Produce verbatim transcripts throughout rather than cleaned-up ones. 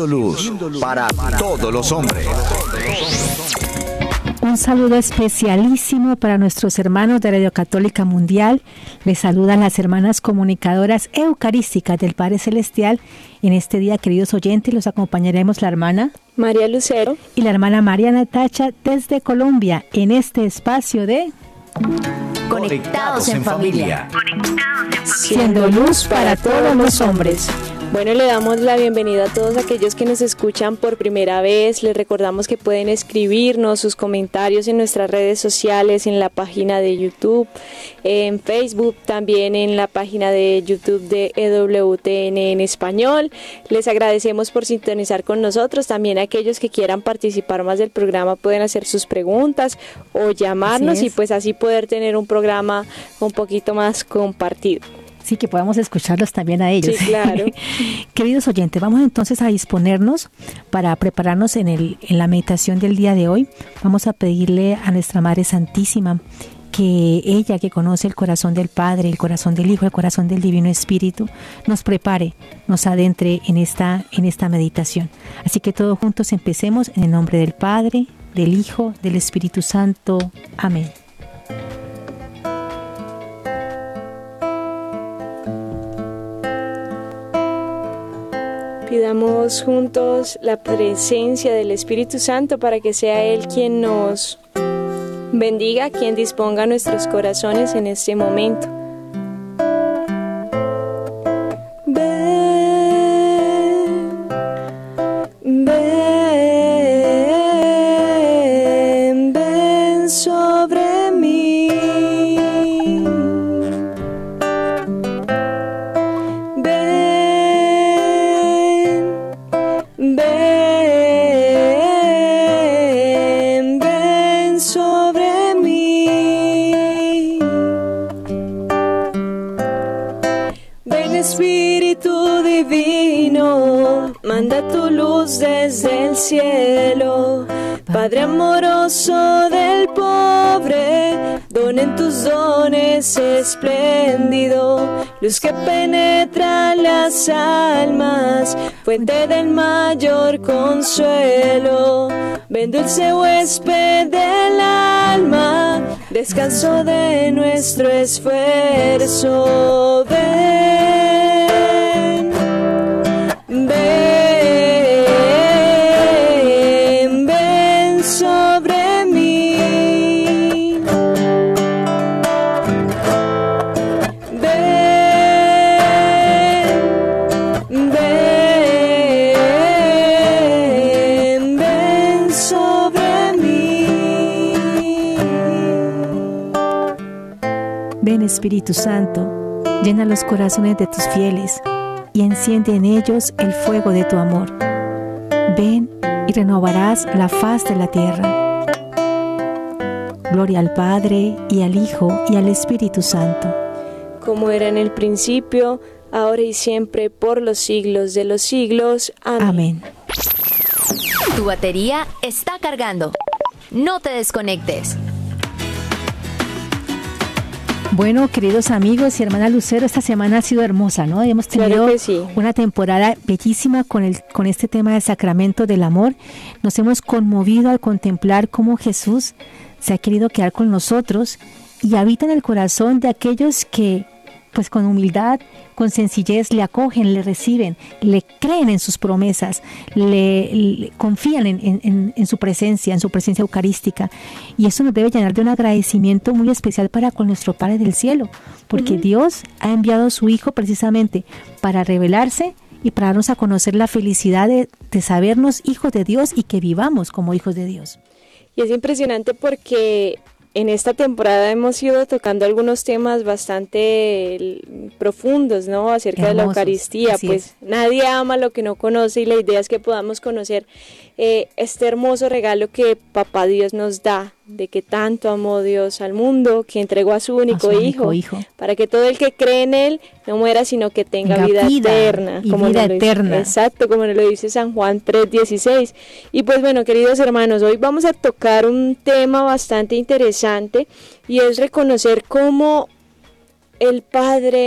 Siendo luz para todos los hombres. Un saludo especialísimo para nuestros hermanos de Radio Católica Mundial. Les saludan las hermanas comunicadoras eucarísticas del Padre Celestial. En este día, queridos oyentes, los acompañaremos la hermana María Lucero y la hermana María Natacha desde Colombia en este espacio de Conectados en Familia. Siendo luz para todos los hombres. Bueno, le damos la bienvenida a todos aquellos que nos escuchan por primera vez. Les recordamos que pueden escribirnos sus comentarios en nuestras redes sociales, en la página de YouTube, en Facebook, también en la página de YouTube de E W T N en español. Les agradecemos por sintonizar con nosotros. También aquellos que quieran participar más del programa pueden hacer sus preguntas o llamarnos y pues así poder tener un programa un poquito más compartido. Sí, que podamos escucharlos también a ellos. Sí, claro. Queridos oyentes, vamos entonces a disponernos para prepararnos en, el, en la meditación del día de hoy. Vamos a pedirle a nuestra Madre Santísima que ella, que conoce el corazón del Padre, el corazón del Hijo, el corazón del Divino Espíritu, nos prepare, nos adentre en esta, en esta meditación. Así que todos juntos empecemos en el nombre del Padre, del Hijo, del Espíritu Santo. Amén. Pidamos juntos la presencia del Espíritu Santo para que sea Él quien nos bendiga, quien disponga nuestros corazones en este momento. Ven, ven, ven sobre mí. Ven, ven sobre mí. Ven Espíritu Divino, manda tu luz desde el cielo. Padre amoroso del pobre, donen tus dones espléndido, luz que penetra las almas, fuente del mayor consuelo. Ven dulce huésped del alma, descanso de nuestro esfuerzo. Ven, ven, ven sobre mí. Ven, ven, ven sobre mí. Ven Espíritu Santo, llena los corazones de tus fieles y enciende en ellos el fuego de tu amor. Ven y renovarás la faz de la tierra. Gloria al Padre, y al Hijo, y al Espíritu Santo. Como era en el principio, ahora y siempre, por los siglos de los siglos. Amén. Amén. Tu batería está cargando. No te desconectes. Bueno, queridos amigos y hermana Lucero, esta semana ha sido hermosa, ¿no? Hemos tenido Claro que sí. una temporada bellísima con el con este tema del sacramento del amor. Nos hemos conmovido al contemplar cómo Jesús se ha querido quedar con nosotros y habita en el corazón de aquellos que, pues con humildad, con sencillez, le acogen, le reciben, le creen en sus promesas, le, le confían en, en, en su presencia, en su presencia eucarística. Y eso nos debe llenar de un agradecimiento muy especial para con nuestro Padre del Cielo, porque uh-huh. Dios ha enviado a su Hijo precisamente para revelarse y para darnos a conocer la felicidad de, de sabernos hijos de Dios y que vivamos como hijos de Dios. Y es impresionante porque en esta temporada hemos ido tocando algunos temas bastante profundos, ¿no? Acerca Hermosos, de la Eucaristía. Pues es. Nadie ama lo que no conoce y la idea es que podamos conocer eh, este hermoso regalo que Papá Dios nos da, de que tanto amó Dios al mundo, que entregó a su único, a su hijo, único hijo, para que todo el que cree en Él no muera, sino que tenga Venga, vida, vida eterna. Y como vida lo eterna. Dice, exacto, como nos lo dice San Juan tres dieciséis. Y pues bueno, queridos hermanos, hoy vamos a tocar un tema bastante interesante y es reconocer cómo el Padre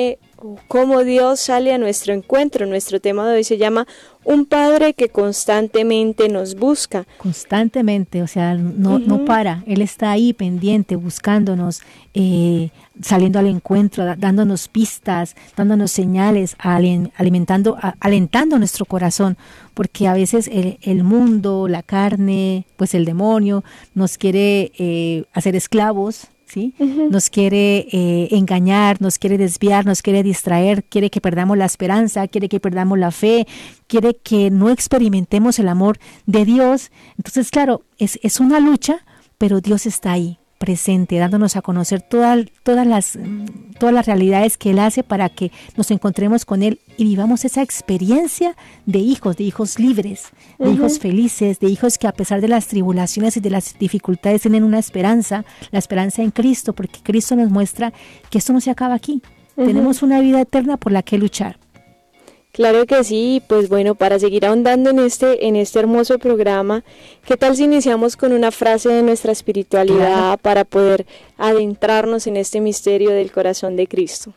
cómo Dios sale a nuestro encuentro. Nuestro tema de hoy se llama Un Padre que constantemente nos busca. Constantemente, o sea, no, uh-huh. no para. Él está ahí pendiente, buscándonos, eh, saliendo al encuentro, dándonos pistas, dándonos señales, alimentando, alentando nuestro corazón, porque a veces el, el mundo, la carne, pues el demonio nos quiere eh, hacer esclavos, ¿sí? Uh-huh. Nos quiere eh, engañar, nos quiere desviar, nos quiere distraer, quiere que perdamos la esperanza, quiere que perdamos la fe, quiere que no experimentemos el amor de Dios. Entonces, claro, es, es una lucha, pero Dios está ahí, presente, dándonos a conocer toda, todas las, todas las realidades que Él hace para que nos encontremos con Él y vivamos esa experiencia de hijos, de hijos libres, de uh-huh. hijos felices, de hijos que a pesar de las tribulaciones y de las dificultades tienen una esperanza, la esperanza en Cristo, porque Cristo nos muestra que esto no se acaba aquí. Uh-huh. Tenemos una vida eterna por la que luchar. Claro que sí, pues bueno, para seguir ahondando en este, en este hermoso programa, ¿qué tal si iniciamos con una frase de nuestra espiritualidad claro. para poder adentrarnos en este misterio del corazón de Cristo?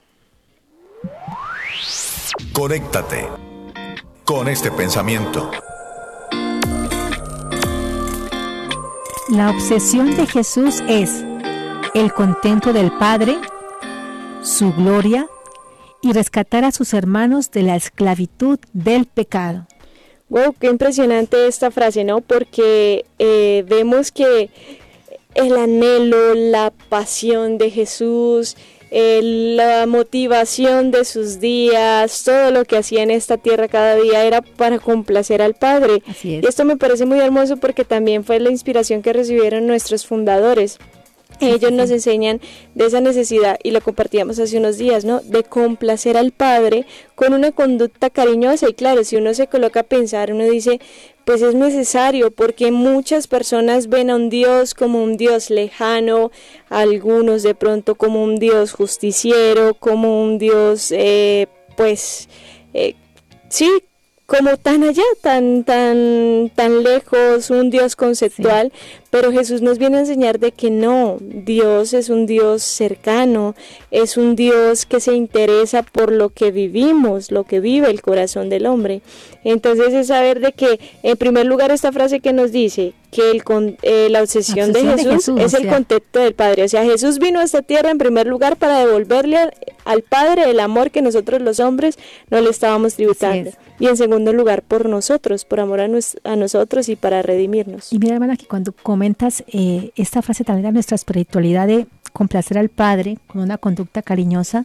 Conéctate con este pensamiento. La obsesión de Jesús es el contento del Padre, su gloria y rescatar a sus hermanos de la esclavitud del pecado. Wow, qué impresionante esta frase, ¿no? Porque eh, vemos que el anhelo, la pasión de Jesús, eh, la motivación de sus días, todo lo que hacía en esta tierra cada día era para complacer al Padre. Así es. Y esto me parece muy hermoso porque también fue la inspiración que recibieron nuestros fundadores. Ellos nos enseñan de esa necesidad, y lo compartíamos hace unos días, ¿no? De complacer al Padre con una conducta cariñosa. Y claro, si uno se coloca a pensar, uno dice, pues es necesario, porque muchas personas ven a un Dios como un Dios lejano, algunos de pronto como un Dios justiciero, como un Dios, eh, pues, eh, sí, como tan allá, tan tan tan lejos, un Dios conceptual, sí. Pero Jesús nos viene a enseñar de que no, Dios es un Dios cercano, es un Dios que se interesa por lo que vivimos, lo que vive el corazón del hombre. Entonces es saber de que, en primer lugar, esta frase que nos dice que el eh, la obsesión, la obsesión de, Jesús de Jesús es el sea. contexto del Padre. O sea, Jesús vino a esta tierra en primer lugar para devolverle al, al Padre el amor que nosotros los hombres no le estábamos tributando. Y en segundo lugar, por nosotros, por amor a, nos, a nosotros y para redimirnos. Y mira, hermana, que cuando comentas eh, esta frase también de nuestra espiritualidad de complacer al Padre con una conducta cariñosa,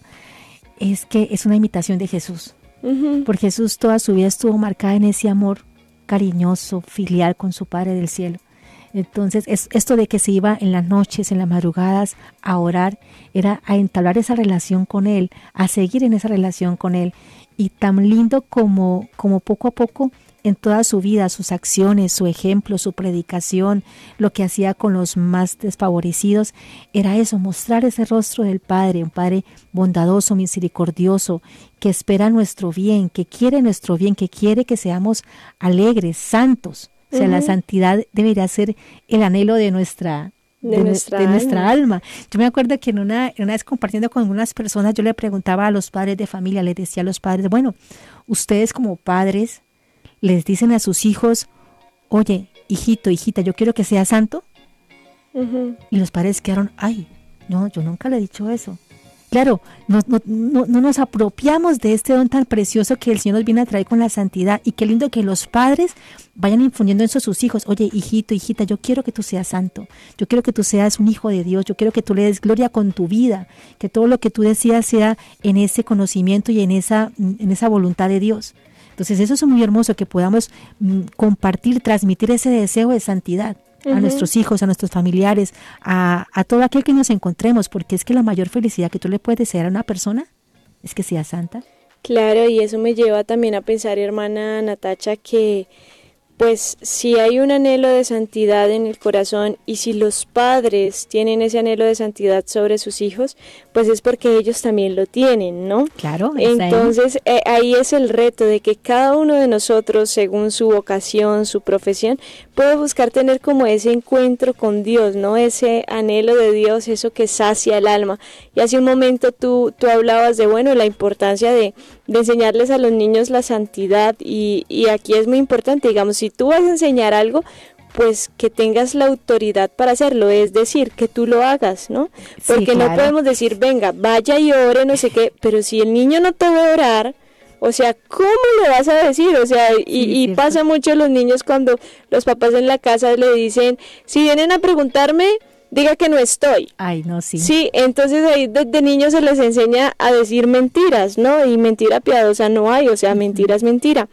es que es una imitación de Jesús. Uh-huh. Porque Jesús toda su vida estuvo marcada en ese amor cariñoso, filial con su Padre del cielo. Entonces, es, esto de que se iba en las noches, en las madrugadas a orar, era a entablar esa relación con Él, a seguir en esa relación con Él. Y tan lindo como, como poco a poco en toda su vida, sus acciones, su ejemplo, su predicación, lo que hacía con los más desfavorecidos, era eso, mostrar ese rostro del Padre, un Padre bondadoso, misericordioso, que espera nuestro bien, que quiere nuestro bien, que quiere que seamos alegres, santos. O sea, uh-huh. La santidad debería ser el anhelo de nuestra De, de, nuestra, de nuestra alma. Yo me acuerdo que en una, en una vez compartiendo con algunas personas, yo le preguntaba a los padres de familia, les decía a los padres, bueno, ustedes como padres les dicen a sus hijos, oye, hijito, hijita, yo quiero que sea santo. Uh-huh. Y los padres quedaron, ay, no, yo nunca le he dicho eso. Claro, no, no, no, no nos apropiamos de este don tan precioso que el Señor nos viene a traer con la santidad. Y qué lindo que los padres vayan infundiendo eso a sus hijos. Oye, hijito, hijita, yo quiero que tú seas santo. Yo quiero que tú seas un hijo de Dios. Yo quiero que tú le des gloria con tu vida. Que todo lo que tú decías sea en ese conocimiento y en esa, en esa voluntad de Dios. Entonces eso es muy hermoso, que podamos mm, compartir, transmitir ese deseo de santidad a uh-huh. nuestros hijos, a nuestros familiares, a, a todo aquel que nos encontremos, porque es que la mayor felicidad que tú le puedes desear a una persona es que sea santa. Claro, y eso me lleva también a pensar, hermana Natacha, que pues si hay un anhelo de santidad en el corazón y si los padres tienen ese anhelo de santidad sobre sus hijos, pues es porque ellos también lo tienen, ¿no? Claro. Entonces eh, ahí es el reto de que cada uno de nosotros, según su vocación, su profesión, puede buscar tener como ese encuentro con Dios, ¿no? Ese anhelo de Dios, eso que sacia el alma. Y hace un momento tú, tú hablabas de, bueno, la importancia de, de enseñarles a los niños la santidad y, y aquí es muy importante, digamos, si tú vas a enseñar algo, pues que tengas la autoridad para hacerlo, es decir, que tú lo hagas, ¿no? Porque sí, claro. No podemos decir, venga, vaya y ore, no sé qué, pero si el niño no te va a orar, o sea, ¿cómo le vas a decir? O sea, y, sí, y pasa mucho a los niños cuando los papás en la casa le dicen, si vienen a preguntarme, diga que no estoy. Ay, no, sí. Sí, entonces ahí desde niños se les enseña a decir mentiras, ¿no? Y mentira piadosa no hay, o sea, uh-huh. Mentira es mentira.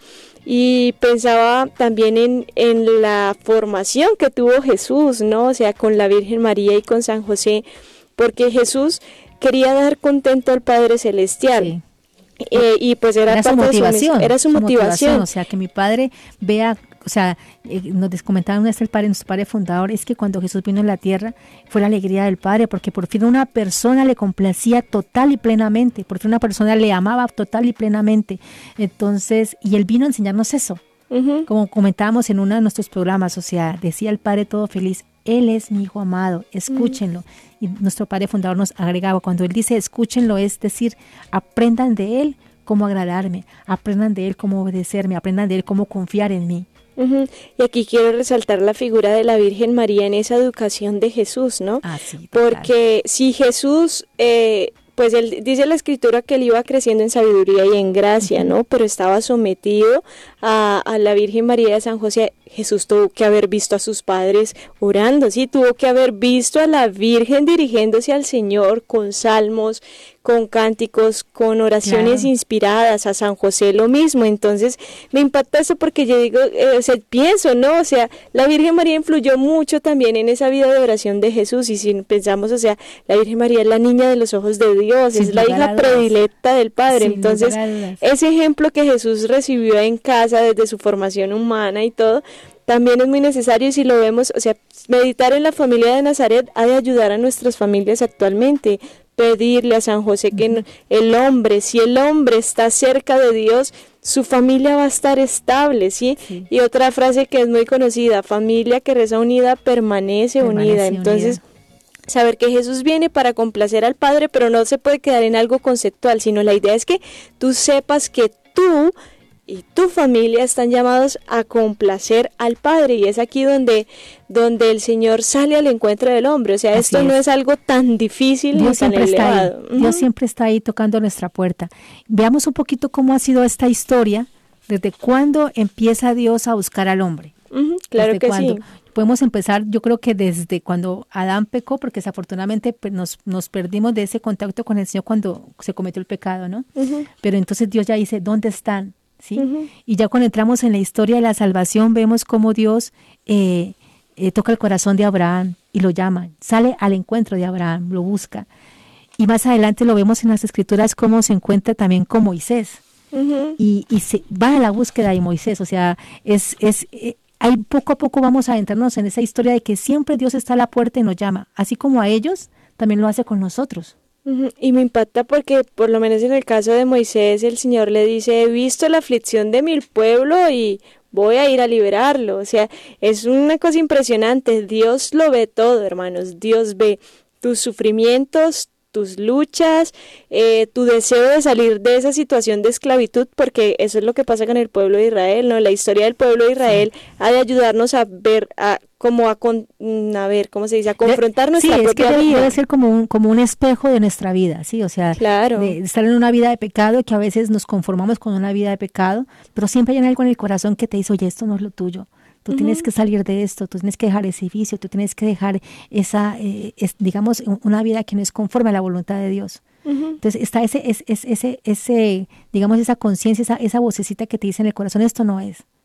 Y pensaba también en, en la formación que tuvo Jesús, ¿no? O sea, con la Virgen María y con San José, porque Jesús quería dar contento al Padre Celestial. Sí. Eh, y pues era, era su motivación. Su, era su, su motivación. motivación. O sea, que mi Padre vea, o sea, eh, nos comentaba nuestro padre, nuestro Padre fundador, es que cuando Jesús vino a la tierra fue la alegría del Padre, porque por fin una persona le complacía total y plenamente, por fin una persona le amaba total y plenamente. Entonces, y Él vino a enseñarnos eso. Uh-huh. Como comentábamos en uno de nuestros programas, o sea, decía el Padre todo feliz, Él es mi Hijo amado, escúchenlo. Uh-huh. Y nuestro Padre fundador nos agregaba, cuando Él dice escúchenlo, es decir, aprendan de Él cómo agradarme, aprendan de Él cómo obedecerme, aprendan de Él cómo confiar en mí. Uh-huh. Y aquí quiero resaltar la figura de la Virgen María en esa educación de Jesús, ¿no? Ah, sí, porque si Jesús, eh, pues él dice la Escritura que él iba creciendo en sabiduría y en gracia, uh-huh. ¿no? Pero estaba sometido a, a la Virgen María de San José. Jesús tuvo que haber visto a sus padres orando, sí, tuvo que haber visto a la Virgen dirigiéndose al Señor con salmos, con cánticos, con oraciones claro. inspiradas, a San José lo mismo. Entonces me impacta eso porque yo digo, eh, o sea, pienso, ¿no? O sea, la Virgen María influyó mucho también en esa vida de oración de Jesús, y si pensamos, o sea, la Virgen María es la niña de los ojos de Dios, sin es la hija predilecta del Padre. Sin Entonces, ese ejemplo que Jesús recibió en casa desde su formación humana y todo, también es muy necesario, y si lo vemos, o sea, meditar en la familia de Nazaret ha de ayudar a nuestras familias actualmente, pedirle a San José que uh-huh. el hombre, si el hombre está cerca de Dios, su familia va a estar estable, ¿sí? sí. Y otra frase que es muy conocida, familia que reza unida permanece, permanece unida, entonces unida. Saber que Jesús viene para complacer al Padre, pero no se puede quedar en algo conceptual, sino la idea es que tú sepas que tú y tu familia están llamados a complacer al Padre, y es aquí donde, donde el Señor sale al encuentro del hombre. O sea, Así esto es. no es algo tan difícil Dios ni tan siempre elevado. Está ahí. Uh-huh. Dios siempre está ahí tocando nuestra puerta. Veamos un poquito cómo ha sido esta historia, desde cuándo empieza Dios a buscar al hombre. Uh-huh. Claro que cuándo. sí. Podemos empezar, yo creo que desde cuando Adán pecó, porque desafortunadamente nos, nos perdimos de ese contacto con el Señor cuando se cometió el pecado, ¿no? Uh-huh. Pero entonces Dios ya dice, ¿dónde están? ¿Sí? Uh-huh. Y ya cuando entramos en la historia de la salvación, vemos cómo Dios eh, eh, toca el corazón de Abraham y lo llama, sale al encuentro de Abraham, lo busca. Y más adelante lo vemos en las Escrituras cómo se encuentra también con Moisés. Uh-huh. Y, y se va a la búsqueda de Moisés, o sea, es... es eh, ahí poco a poco vamos a adentrarnos en esa historia de que siempre Dios está a la puerta y nos llama, así como a ellos, también lo hace con nosotros. Y me impacta porque, por lo menos en el caso de Moisés, el Señor le dice, he visto la aflicción de mi pueblo y voy a ir a liberarlo. O sea, es una cosa impresionante. Dios lo ve todo, hermanos. Dios ve tus sufrimientos, tus luchas, eh, tu deseo de salir de esa situación de esclavitud, porque eso es lo que pasa con el pueblo de Israel, ¿no? La historia del pueblo de Israel sí. ha de ayudarnos a ver, a como a, con, a ver, ¿cómo se dice? A confrontar de, nuestra sí, propia es que vida. Debe ser como un, como un espejo de nuestra vida, ¿sí? O sea, claro. de estar en una vida de pecado, que a veces nos conformamos con una vida de pecado, pero siempre hay algo en el corazón que te dice, oye, esto no es lo tuyo. Tú uh-huh. tienes que salir de esto, tú tienes que dejar ese vicio, tú tienes que dejar esa, eh, es, digamos, una vida que no es conforme a la voluntad de Dios. Uh-huh. Entonces está ese, es, es, ese, ese, digamos, esa conciencia, esa, esa vocecita que te dice en el corazón, esto no es.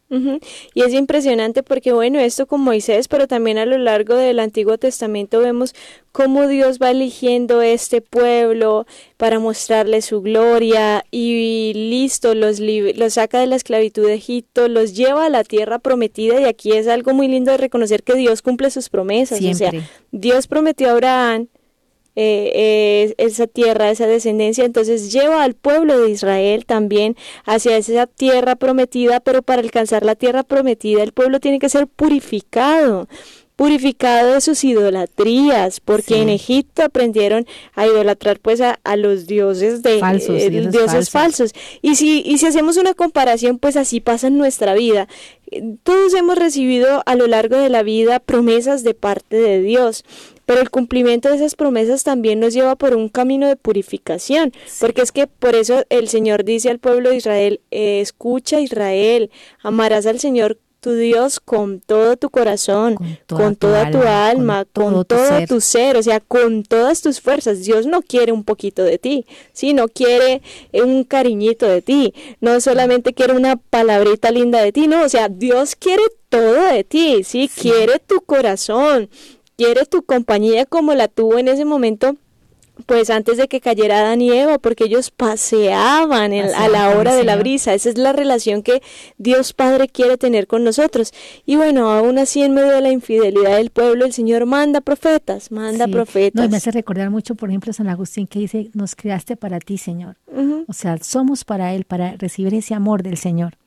Uh-huh. Y es impresionante porque, bueno, esto con Moisés, pero también a lo largo del Antiguo Testamento vemos cómo Dios va eligiendo este pueblo para mostrarle su gloria y listo, los, li- los saca de la esclavitud de Egipto, los lleva a la tierra prometida, y aquí es algo muy lindo de reconocer que Dios cumple sus promesas. Siempre. O sea, Dios prometió a Abraham Eh, eh, esa tierra, esa descendencia, entonces lleva al pueblo de Israel también hacia esa tierra prometida, pero para alcanzar la tierra prometida el pueblo tiene que ser purificado, purificado de sus idolatrías, porque sí. en Egipto aprendieron a idolatrar pues a, a los dioses de falsos, eh, dioses, dioses falsos. falsos. Y si, y si hacemos una comparación, pues así pasa en nuestra vida. Todos hemos recibido a lo largo de la vida promesas de parte de Dios, pero el cumplimiento de esas promesas también nos lleva por un camino de purificación, sí. porque es que por eso el Señor dice al pueblo de Israel, eh, escucha Israel, amarás al Señor tu Dios con todo tu corazón, con toda, con toda tu, alma, tu alma, con, con todo, todo tu, ser. tu ser, o sea, con todas tus fuerzas. Dios no quiere un poquito de ti, ¿sí? No quiere un cariñito de ti, no solamente quiere una palabrita linda de ti, no, o sea, Dios quiere todo de ti, ¿sí? sí. Quiere tu corazón, quiere tu compañía como la tuvo en ese momento, pues antes de que cayera Adán y Eva, porque ellos paseaban en, a la hora de la brisa. Esa es la relación que Dios Padre quiere tener con nosotros. Y bueno, aún así en medio de la infidelidad del pueblo, el Señor manda profetas, manda sí. profetas. No, y me hace recordar mucho, por ejemplo, San Agustín, que dice, nos creaste para ti, Señor. Uh-huh. O sea, somos para Él, para recibir ese amor del Señor.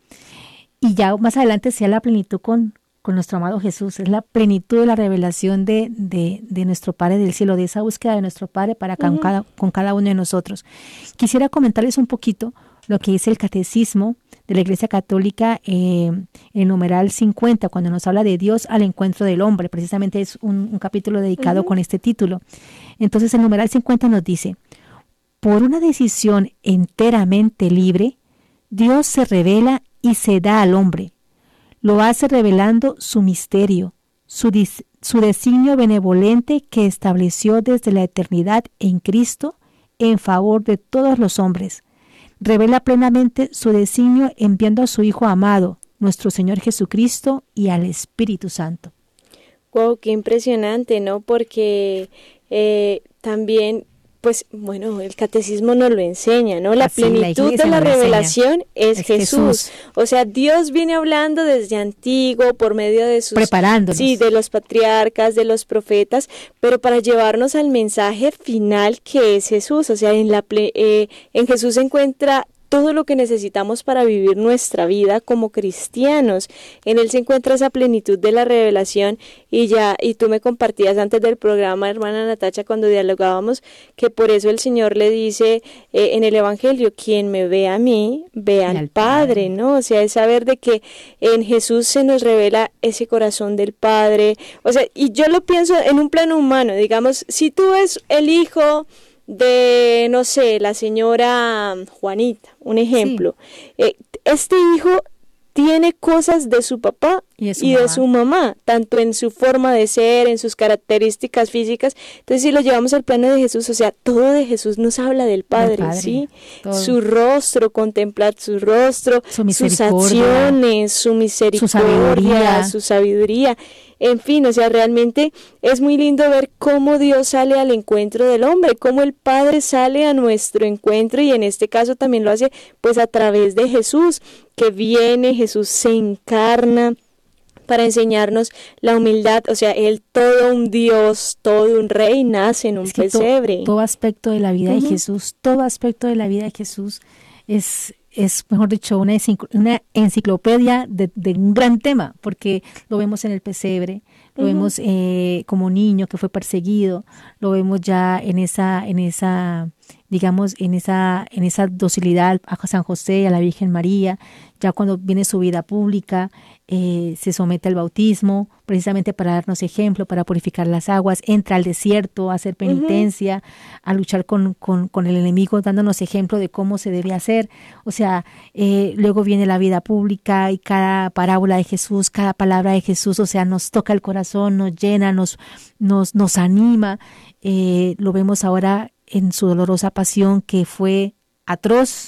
Y ya más adelante sea la plenitud con con nuestro amado Jesús, es la plenitud de la revelación de, de, de nuestro Padre del cielo, de esa búsqueda de nuestro Padre para uh-huh. con, cada, con cada uno de nosotros. Quisiera comentarles un poquito lo que dice el Catecismo de la Iglesia Católica, eh, el numeral cincuenta, cuando nos habla de Dios al encuentro del hombre, precisamente es un, un capítulo dedicado uh-huh. con este título. Entonces el numeral cincuenta nos dice, por una decisión enteramente libre, Dios se revela y se da al hombre. Lo hace revelando su misterio, su, dis, su designio benevolente que estableció desde la eternidad en Cristo en favor de todos los hombres. Revela plenamente su designio enviando a su Hijo amado, nuestro Señor Jesucristo, y al Espíritu Santo. Wow, qué impresionante, ¿no? Porque eh, también... Pues bueno, el catecismo nos lo enseña, ¿no? La Así, plenitud la de la revelación es, es Jesús. Jesús. O sea, Dios viene hablando desde antiguo por medio de sus... Preparándonos. Sí, de los patriarcas, de los profetas, pero para llevarnos al mensaje final que es Jesús. O sea, en, la ple, eh, en Jesús se encuentra todo lo que necesitamos para vivir nuestra vida como cristianos. En Él se encuentra esa plenitud de la revelación y ya, y tú me compartías antes del programa, hermana Natacha, cuando dialogábamos, que por eso el Señor le dice eh, en el Evangelio, quien me ve a mí, ve al, al Padre, Padre, ¿no? O sea, es saber de que en Jesús se nos revela ese corazón del Padre. O sea, y yo lo pienso en un plano humano, digamos, si tú ves el hijo de, no sé, la señora Juanita, un ejemplo. Sí. Eh, este hijo tiene cosas de su papá y de su, y de su mamá, tanto en su forma de ser, en sus características físicas. Entonces, si lo llevamos al plano de Jesús, o sea, todo de Jesús nos habla del Padre, padre ¿sí? Todo. Su rostro, contemplar su rostro, su sus acciones, su misericordia, su sabiduría. su sabiduría. En fin, o sea, realmente es muy lindo ver cómo Dios sale al encuentro del hombre, cómo el Padre sale a nuestro encuentro, y en este caso también lo hace pues a través de Jesús, que viene, Jesús se encarna para enseñarnos la humildad. O sea, Él, todo un Dios, todo un rey, nace en un es que pesebre. To, todo aspecto de la vida uh-huh. de Jesús, todo aspecto de la vida de Jesús es... es, mejor dicho, una, una enciclopedia de, de un gran tema, porque lo vemos en el pesebre, lo uh-huh. vemos eh, como niño que fue perseguido, lo vemos ya en esa, en esa, digamos, en esa, en esa docilidad a San José, a la Virgen María, ya cuando viene su vida pública, eh, se somete al bautismo, precisamente para darnos ejemplo, para purificar las aguas, entra al desierto a hacer penitencia, uh-huh. a luchar con, con, con el enemigo, dándonos ejemplo de cómo se debe hacer. O sea, eh, luego viene la vida pública y cada parábola de Jesús, cada palabra de Jesús, o sea, nos toca el corazón, nos llena, nos, nos, nos anima. Eh, lo vemos ahora en su dolorosa pasión, que fue atroz,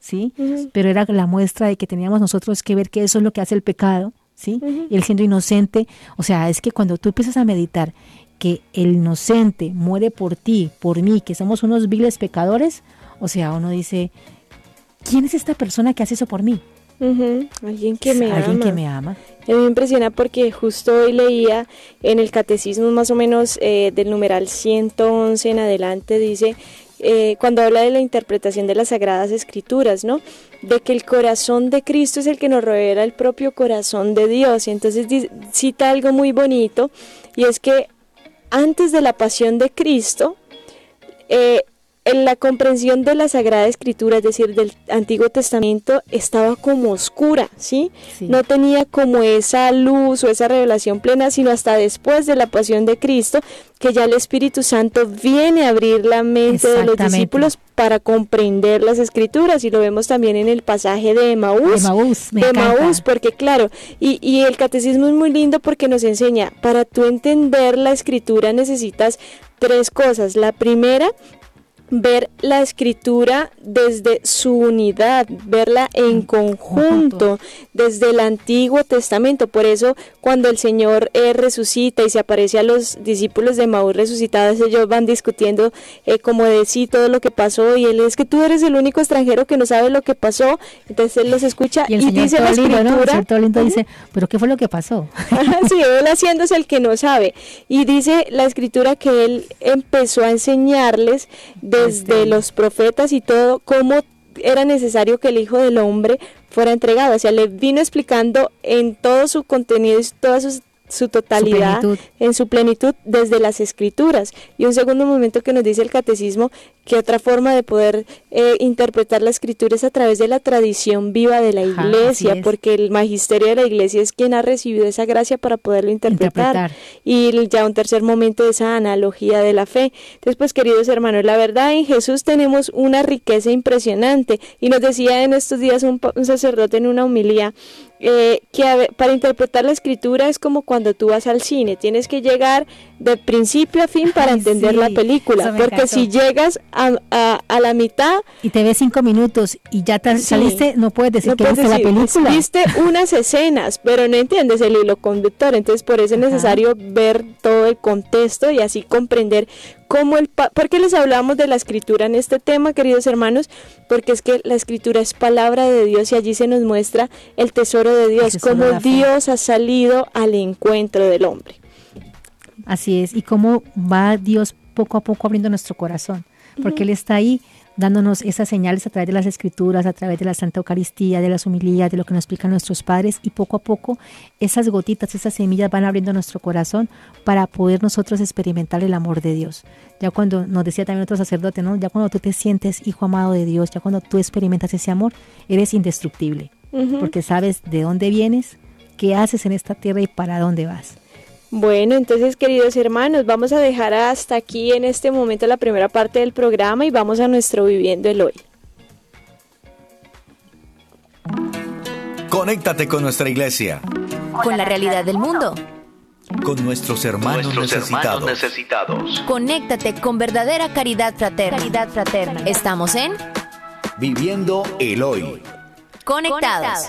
¿sí? Ujú. Pero era la muestra de que teníamos nosotros que ver que eso es lo que hace el pecado, ¿sí? Ujú. Y él siendo inocente, o sea, es que cuando tú empiezas a meditar que el inocente muere por ti, por mí, que somos unos viles pecadores, o sea, uno dice, ¿quién es esta persona que hace eso por mí? Ujú. Alguien que me Alguien ama. que me ama. A mí me impresiona porque justo hoy leía en el catecismo más o menos eh, del numeral ciento once en adelante, dice, eh, cuando habla de la interpretación de las Sagradas Escrituras, ¿no? De que el corazón de Cristo es el que nos revela el propio corazón de Dios. Y entonces dice, cita algo muy bonito, y es que antes de la pasión de Cristo, eh, en la comprensión de la Sagrada Escritura, es decir, del Antiguo Testamento, estaba como oscura, ¿sí? Sí. No tenía como esa luz o esa revelación plena, sino hasta después de la pasión de Cristo, que ya el Espíritu Santo viene a abrir la mente de los Exactamente. discípulos para comprender las Escrituras, y lo vemos también en el pasaje de Emaús. De Emaús, me de encanta. Emaús, porque claro, y, y el catecismo es muy lindo porque nos enseña, para tú entender la Escritura necesitas tres cosas. La primera, ver la Escritura desde su unidad, verla en conjunto, desde el Antiguo Testamento. Por eso cuando el Señor eh, resucita y se aparece a los discípulos de Emaús resucitados, ellos van discutiendo eh, como de sí todo lo que pasó, y él es que tú eres el único extranjero que no sabe lo que pasó. Entonces él los escucha Y el y Señor dice todo la lindo, ¿no? El Escritura. Señor todo lindo Ujú. dice, ¿pero qué fue lo que pasó? Sí, él haciéndose el que no sabe. Y dice la Escritura que él empezó a enseñarles desde Ok. los profetas y todo cómo era necesario que el Hijo del Hombre fuera entregado. O sea, le vino explicando en todo su contenido y toda su, su totalidad, plenitud. en su plenitud, desde las Escrituras. Y un segundo momento que nos dice el catecismo, que otra forma de poder eh, interpretar la Escritura es a través de la tradición viva de la Ajá, Iglesia, así es. porque el magisterio de la Iglesia es quien ha recibido esa gracia para poderlo interpretar. Interpretar. Y ya un tercer momento de esa analogía de la fe. Entonces, pues, queridos hermanos, la verdad, en Jesús tenemos una riqueza impresionante. Y nos decía en estos días un, pa- un sacerdote en una homilía, eh, que a ve- para interpretar la Escritura es como cuando tú vas al cine, tienes que llegar de principio a fin para Ay, entender sí, la eso película, me porque encantó. si llegas a, a, a la mitad, Y te ves cinco minutos y ya te Sí. saliste, no puedes decir no que puedes viste la decir, película. viste unas escenas, pero no entiendes el hilo conductor. Entonces, por eso es Ajá. necesario ver todo el contexto y así comprender cómo el... Pa- ¿Por qué les hablamos de la Escritura en este tema, queridos hermanos? Porque es que la Escritura es palabra de Dios y allí se nos muestra el tesoro de Dios, tesoro cómo de la fe. Dios ha salido al encuentro del hombre. Así es, y cómo va Dios poco a poco abriendo nuestro corazón, porque Él está ahí dándonos esas señales a través de las Escrituras, a través de la Santa Eucaristía, de las homilías, de lo que nos explican nuestros padres, y poco a poco esas gotitas, esas semillas van abriendo nuestro corazón para poder nosotros experimentar el amor de Dios. Ya cuando nos decía también otro sacerdote, ¿no? Ya cuando tú te sientes hijo amado de Dios, ya cuando tú experimentas ese amor, eres indestructible, Ujú. porque sabes de dónde vienes, qué haces en esta tierra y para dónde vas. Bueno, entonces, queridos hermanos, vamos a dejar hasta aquí en este momento la primera parte del programa y vamos a nuestro Viviendo el Hoy. Conéctate con nuestra iglesia, Con la realidad del mundo. con nuestros hermanos Nuestros necesitados. hermanos necesitados. Conéctate con verdadera caridad fraterna. Caridad fraterna. Estamos en Viviendo el hoy. Conectados.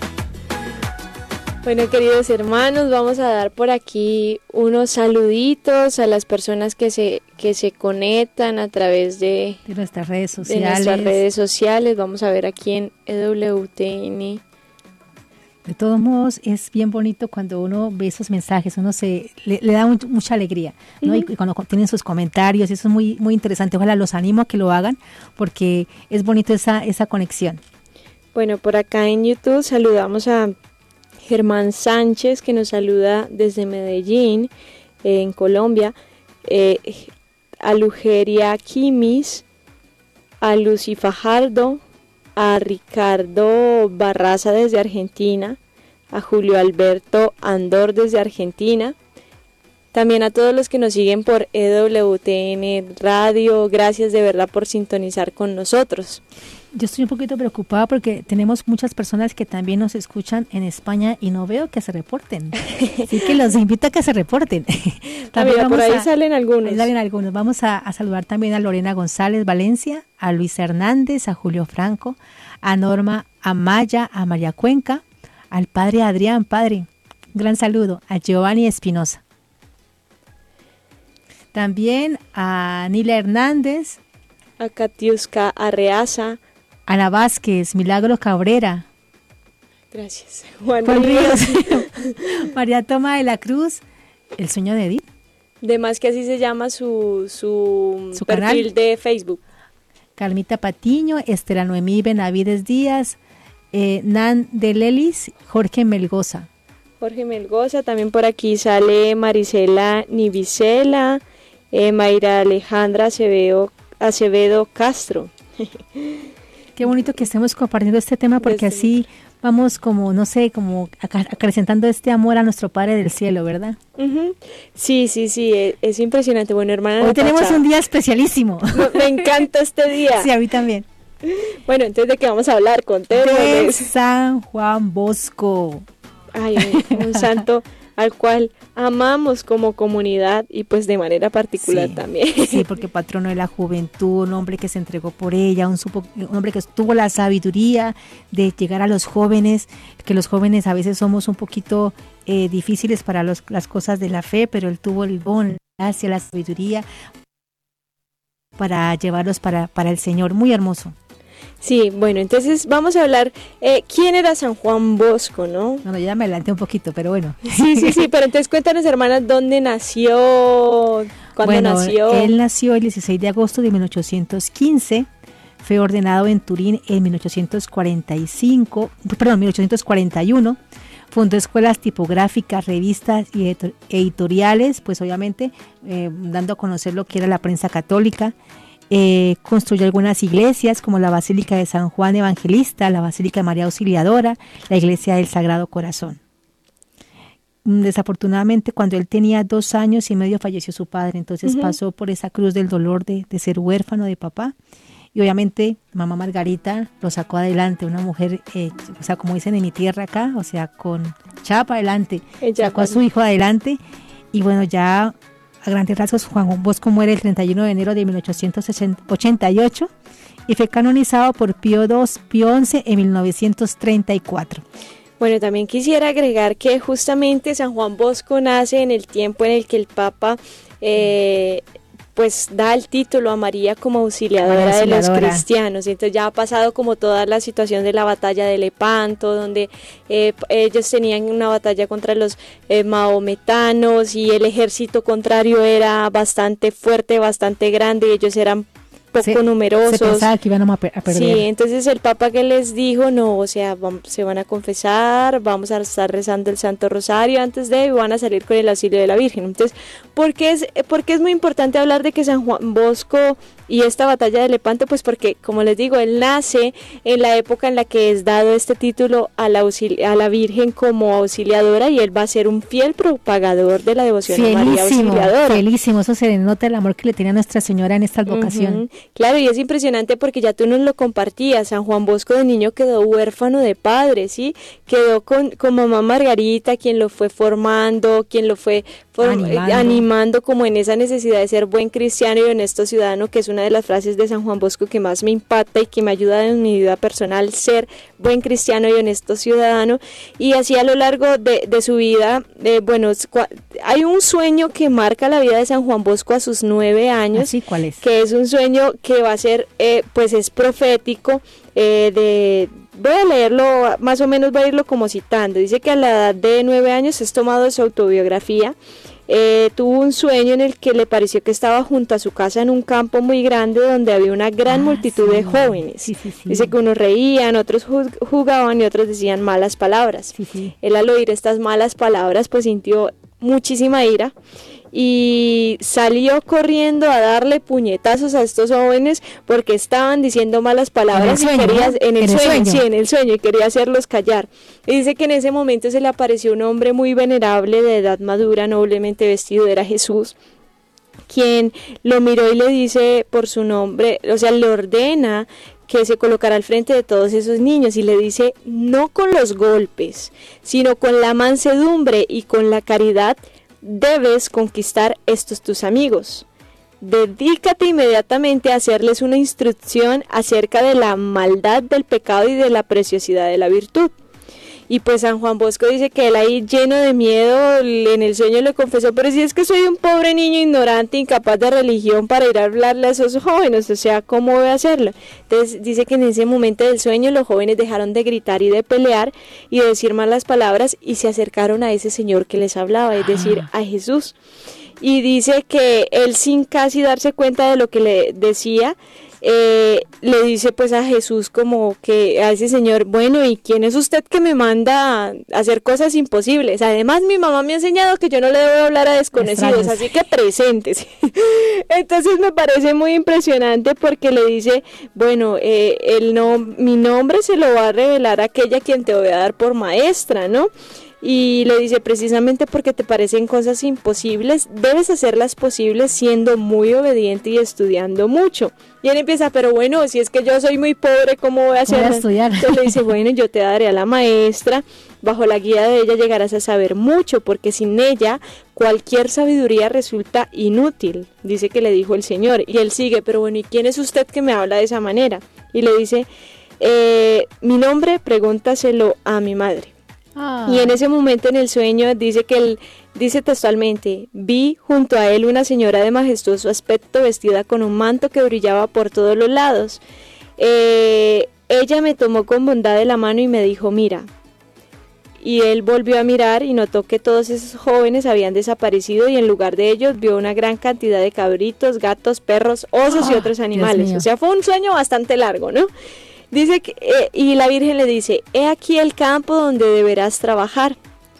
Bueno, queridos hermanos, vamos a dar por aquí unos saluditos a las personas que se que se conectan a través de, De nuestras redes de sociales. nuestras redes sociales. Vamos a ver aquí en E W T N. De todos modos, es bien bonito cuando uno ve esos mensajes, uno se le, le da un- mucha alegría, ¿no? Y, y cuando co- tienen sus comentarios, eso es muy muy interesante. Ojalá los animo a que lo hagan porque es bonito esa esa conexión. Bueno, por acá en YouTube saludamos a Germán Sánchez, que nos saluda desde Medellín, eh, en Colombia, eh, a Lugeria Quimis, a Lucy Fajardo, a Ricardo Barraza desde Argentina, a Julio Alberto Andor desde Argentina, También a todos los que nos siguen por E W T N Radio, gracias de verdad por sintonizar con nosotros. Yo estoy un poquito preocupada porque tenemos muchas personas que también nos escuchan en España y no veo que se reporten. Así que los invito a que se reporten. También ah, mira, por ahí a, salen algunos. Salen algunos. Vamos a, a saludar también a Lorena González Valencia, a Luis Hernández, a Julio Franco, a Norma Amaya, a María Cuenca, al padre Adrián, padre. Un gran saludo. A Giovanni Espinosa. También a Nila Hernández. A Katiuska Arreaza. Ana Vázquez, Milagro Cabrera. Gracias. Juan, Juan Ríos. Ríos. María Toma de la Cruz. El sueño de Edith. De más que así se llama su, su, ¿Su perfil canal? De Facebook. Carmita Patiño, Estela Noemí Benavides Díaz, eh, Nan de Lelis, Jorge Melgoza. Jorge Melgoza, también por aquí sale Marisela Nivicela, eh, Mayra Alejandra Acevedo, Acevedo Castro. Qué bonito que estemos compartiendo este tema porque Desde... así vamos como, no sé, como acrecentando este amor a nuestro Padre del Cielo, ¿verdad? Uh-huh. Sí, sí, sí, es, es impresionante. Bueno, hermana Hoy Natacha, tenemos un día especialísimo. Me, me encanta este día. Sí, a mí también. Bueno, entonces, ¿de qué vamos a hablar? Contemos. De San Juan Bosco. Ay, un, un santo al cual amamos como comunidad y pues de manera particular sí, también. Sí, porque patrono de la juventud, un hombre que se entregó por ella, un, supo, un hombre que tuvo la sabiduría de llegar a los jóvenes, que los jóvenes a veces somos un poquito eh, difíciles para los, las cosas de la fe, pero él tuvo el don, la gracia, la sabiduría para llevarlos para, para el Señor, muy hermoso. Sí, bueno, entonces vamos a hablar, eh, ¿quién era San Juan Bosco, no? Bueno, ya me adelanté un poquito, pero bueno. Sí, sí, sí, pero entonces cuéntanos, hermanas, ¿dónde nació? ¿Cuándo bueno, nació? Él nació el dieciséis de agosto de mil ochocientos quince, fue ordenado en Turín en mil ochocientos cuarenta y cinco, perdón, mil ochocientos cuarenta y uno, fundó escuelas tipográficas, revistas y editoriales, pues obviamente eh, dando a conocer lo que era la prensa católica. Eh, construyó algunas iglesias como la Basílica de San Juan Evangelista, la Basílica de María Auxiliadora, la Iglesia del Sagrado Corazón. Desafortunadamente, cuando él tenía dos años y medio falleció su padre, entonces uh-huh. pasó por esa cruz del dolor de, de ser huérfano de papá, y obviamente mamá Margarita lo sacó adelante, una mujer, eh, o sea, como dicen en mi tierra acá, o sea, con chapa adelante, Ella sacó a su hijo adelante, y bueno, ya a grandes rasgos, Juan Bosco muere el treinta y uno de enero de mil ochocientos ochenta y ocho y fue canonizado por Pío segundo, Pío once en mil novecientos treinta y cuatro. Bueno, también quisiera agregar que justamente San Juan Bosco nace en el tiempo en el que el Papa eh, pues da el título a María como auxiliadora, María auxiliadora de los cristianos, y entonces ya ha pasado como toda la situación de la batalla de Lepanto, donde eh, ellos tenían una batalla contra los eh, maometanos y el ejército contrario era bastante fuerte, bastante grande, y ellos eran poco se, numerosos. Se pensaba que iban a, per- a perder. Sí, entonces el Papa que les dijo, no, o sea, vamos, se van a confesar, vamos a estar rezando el Santo Rosario antes de, y van a salir con el auxilio de la Virgen. Entonces, ¿por qué es, por qué es muy importante hablar de que San Juan Bosco y esta batalla de Lepanto? Pues porque, como les digo, él nace en la época en la que es dado este título a la, auxili- a la Virgen como auxiliadora, y él va a ser un fiel propagador de la devoción fielísimo, a María Auxiliadora. Fielísimo, eso se denota el amor que le tenía a Nuestra Señora en esta advocación. Uh-huh. Claro, y es impresionante porque ya tú nos lo compartías, San Juan Bosco de niño quedó huérfano de padre, ¿sí? Quedó con, con mamá Margarita, quien lo fue formando, quien lo fue form- animando. animando como en esa necesidad de ser buen cristiano y honesto ciudadano, que es una de las frases de San Juan Bosco que más me impacta y que me ayuda en mi vida personal, ser buen cristiano y honesto ciudadano. Y así a lo largo de, de su vida, eh, bueno, hay un sueño que marca la vida de San Juan Bosco a sus nueve años. ¿Así cuál es? Que es un sueño que va a ser, eh, pues es profético, eh, de... Voy a leerlo, más o menos voy a irlo como citando. Dice que a la edad de nueve años es tomado de su autobiografía. Eh, tuvo un sueño en el que le pareció que estaba junto a su casa en un campo muy grande donde había una gran ah, multitud sí. de jóvenes. Sí, sí, sí. Dice que unos reían, otros jugaban y otros decían malas palabras. Sí, sí. Él al oír estas malas palabras pues sintió muchísima ira y salió corriendo a darle puñetazos a estos jóvenes porque estaban diciendo malas palabras. En el y sueño, quería, ¿no? en el ¿En el sueño, sueño? sí, en el sueño, y quería hacerlos callar. Y dice que en ese momento se le apareció un hombre muy venerable, de edad madura, noblemente vestido, era Jesús, quien lo miró y le dice por su nombre, o sea, le ordena que se colocara al frente de todos esos niños y le dice, no con los golpes, sino con la mansedumbre y con la caridad, debes conquistar estos tus amigos. Dedícate inmediatamente a hacerles una instrucción acerca de la maldad del pecado y de la preciosidad de la virtud. Y pues San Juan Bosco dice que él ahí lleno de miedo en el sueño le confesó, pero si es que soy un pobre niño ignorante, incapaz de religión para ir a hablarle a esos jóvenes, o sea, ¿cómo voy a hacerlo? Entonces dice que en ese momento del sueño los jóvenes dejaron de gritar y de pelear y de decir malas palabras y se acercaron a ese señor que les hablaba, es decir, a Jesús. Y dice que él, sin casi darse cuenta de lo que le decía, Eh, le dice pues a Jesús como que a ese señor, bueno, ¿y quién es usted que me manda a hacer cosas imposibles? Además mi mamá me ha enseñado que yo no le debo hablar a desconocidos, Extraños. así que presentes. Entonces me parece muy impresionante porque le dice, bueno, eh, el no, mi nombre se lo va a revelar aquella a quien te voy a dar por maestra, ¿no? Y le dice, precisamente porque te parecen cosas imposibles, debes hacerlas posibles siendo muy obediente y estudiando mucho. Y él empieza, pero bueno, si es que yo soy muy pobre, ¿cómo voy a Voy a hacer? estudiar. Entonces le dice, bueno, yo te daré a la maestra, bajo la guía de ella llegarás a saber mucho, porque sin ella cualquier sabiduría resulta inútil, dice que le dijo el Señor. Y él sigue, pero bueno, ¿y quién es usted que me habla de esa manera? Y le dice, eh, mi nombre, pregúntaselo a mi madre. Ah. Y en ese momento en el sueño dice que él, dice textualmente, vi junto a él una señora de majestuoso aspecto vestida con un manto que brillaba por todos los lados. Eh, ella me tomó con bondad de la mano y me dijo, mira. Y él volvió a mirar y notó que todos esos jóvenes habían desaparecido y en lugar de ellos vio una gran cantidad de cabritos, gatos, perros, osos y Ah, otros Dios animales. mío. O sea, fue un sueño bastante largo, ¿no? Dice que, eh, y la Virgen le dice, he aquí el campo donde deberás trabajar.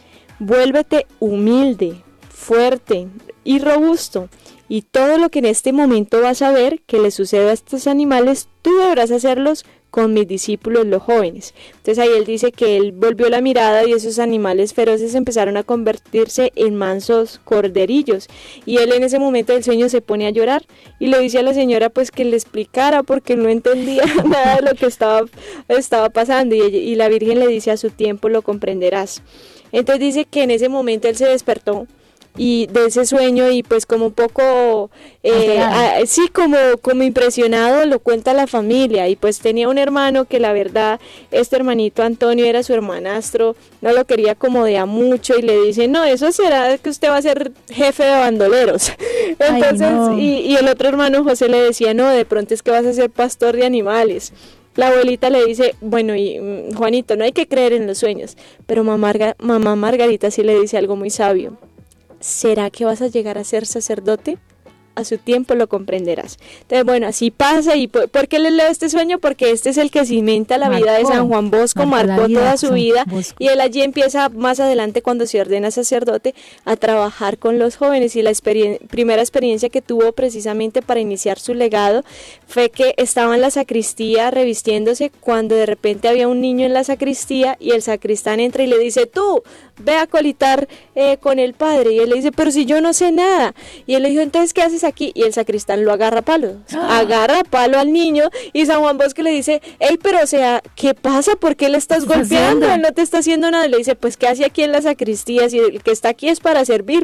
Vuélvete humilde, fuerte y robusto. Y todo lo que en este momento vas a ver que le sucede a estos animales, tú deberás hacerlos con mis discípulos los jóvenes. Entonces ahí él dice que él volvió la mirada y esos animales feroces empezaron a convertirse en mansos corderillos. Y él en ese momento del sueño se pone a llorar y le dice a la señora pues que le explicara porque no entendía nada de lo que estaba, estaba pasando. Y, ella, y la Virgen le dice, a su tiempo lo comprenderás. Entonces dice que en ese momento él se despertó y de ese sueño y pues como un poco eh, a, sí como como impresionado lo cuenta la familia y pues tenía un hermano que la verdad este hermanito Antonio era su hermanastro, no lo quería como de a mucho y le dice, no, eso será que usted va a ser jefe de bandoleros. Entonces Ay, no. y, y el otro hermano José le decía, no, de pronto es que vas a ser pastor de animales. La abuelita le dice, bueno, y mm, Juanito, no hay que creer en los sueños, pero mamá, mamá Margarita sí le dice algo muy sabio. ¿Será que vas a llegar a ser sacerdote? A su tiempo lo comprenderás. Entonces, bueno, así pasa. ¿Y por, por qué les leo este sueño? Porque este es el que cimenta la Marcó, vida de San Juan Bosco, marcó marcó la vida toda de su San vida. Bosco. Y él allí empieza más adelante, cuando se ordena sacerdote, a trabajar con los jóvenes. Y la experien- primera experiencia que tuvo precisamente para iniciar su legado fue que estaba en la sacristía revistiéndose cuando de repente había un niño en la sacristía y el sacristán entra y le dice, tú, ve a colitar eh, con el padre. Y él le dice, pero si yo no sé nada. Y él le dijo, entonces, ¿qué haces aquí? Y el sacristán lo agarra a palo, ¡Ah! agarra a palo al niño y San Juan Bosco le dice, hey, pero o sea, ¿qué pasa? ¿Por qué le estás ¿Qué está golpeando? haciendo? Él no te está haciendo nada. Y le dice, pues, ¿qué hace aquí en la sacristía? Si el que está aquí es para servir.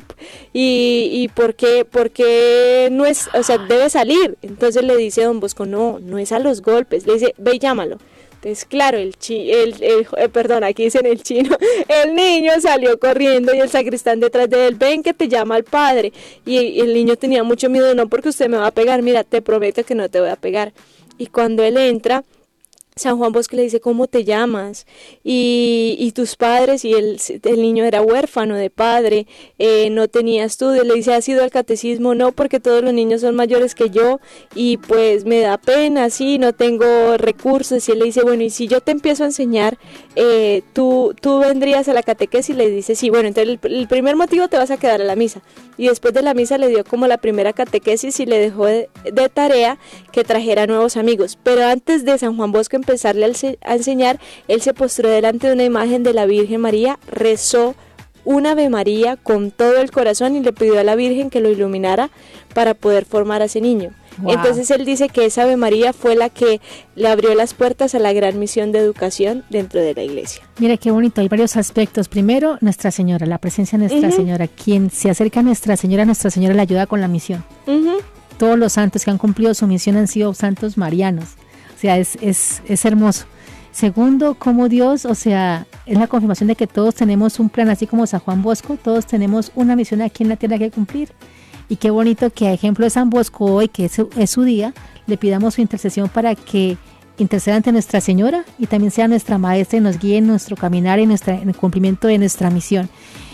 Y, y ¿por qué? ¿Por qué no es? O sea, debe salir. Entonces le dice Don Bosco, no, no es a los golpes. Le dice, ve y llámalo. Entonces, claro, el, chi, el, el eh, perdón, aquí dicen el chino, el niño salió corriendo y el sacristán detrás de él, ven que te llama el padre. Y, y el niño tenía mucho miedo, no porque usted me va a pegar, mira, te prometo que no te voy a pegar. Y cuando él entra, San Juan Bosco le dice, ¿cómo te llamas? Y, y tus padres, y el, el niño era huérfano de padre, eh, no tenía estudios. Le dice, ¿has ido al catecismo? No, porque todos los niños son mayores que yo y pues me da pena, sí, no tengo recursos. Y él le dice, bueno, y si yo te empiezo a enseñar, eh, ¿tú, tú vendrías a la catequesis? Y le dice, sí, bueno, entonces el, el primer motivo te vas a quedar a la misa. Y después de la misa le dio como la primera catequesis y le dejó de, de tarea que trajera nuevos amigos. Pero antes de San Juan Bosco empezarle a enseñar, él se postró delante de una imagen de la Virgen María, rezó un Ave María con todo el corazón y le pidió a la Virgen que lo iluminara para poder formar a ese niño. Wow. Entonces él dice que esa Ave María fue la que le abrió las puertas a la gran misión de educación dentro de la iglesia. Mira qué bonito, hay varios aspectos. Primero, Nuestra Señora, la presencia de Nuestra uh-huh. Señora. Quien se acerca a Nuestra Señora, Nuestra Señora le ayuda con la misión. Uh-huh. Todos los santos que han cumplido su misión han sido santos marianos. O sea, es, es, es hermoso. Segundo, como Dios, o sea, es la confirmación de que todos tenemos un plan, así como San Juan Bosco, todos tenemos una misión aquí en la tierra que cumplir. Y qué bonito que a ejemplo de San Bosco hoy, que es, es su día, le pidamos su intercesión para que interceda ante Nuestra Señora y también sea nuestra maestra y nos guíe en nuestro caminar y en, nuestra, en el cumplimiento de nuestra misión.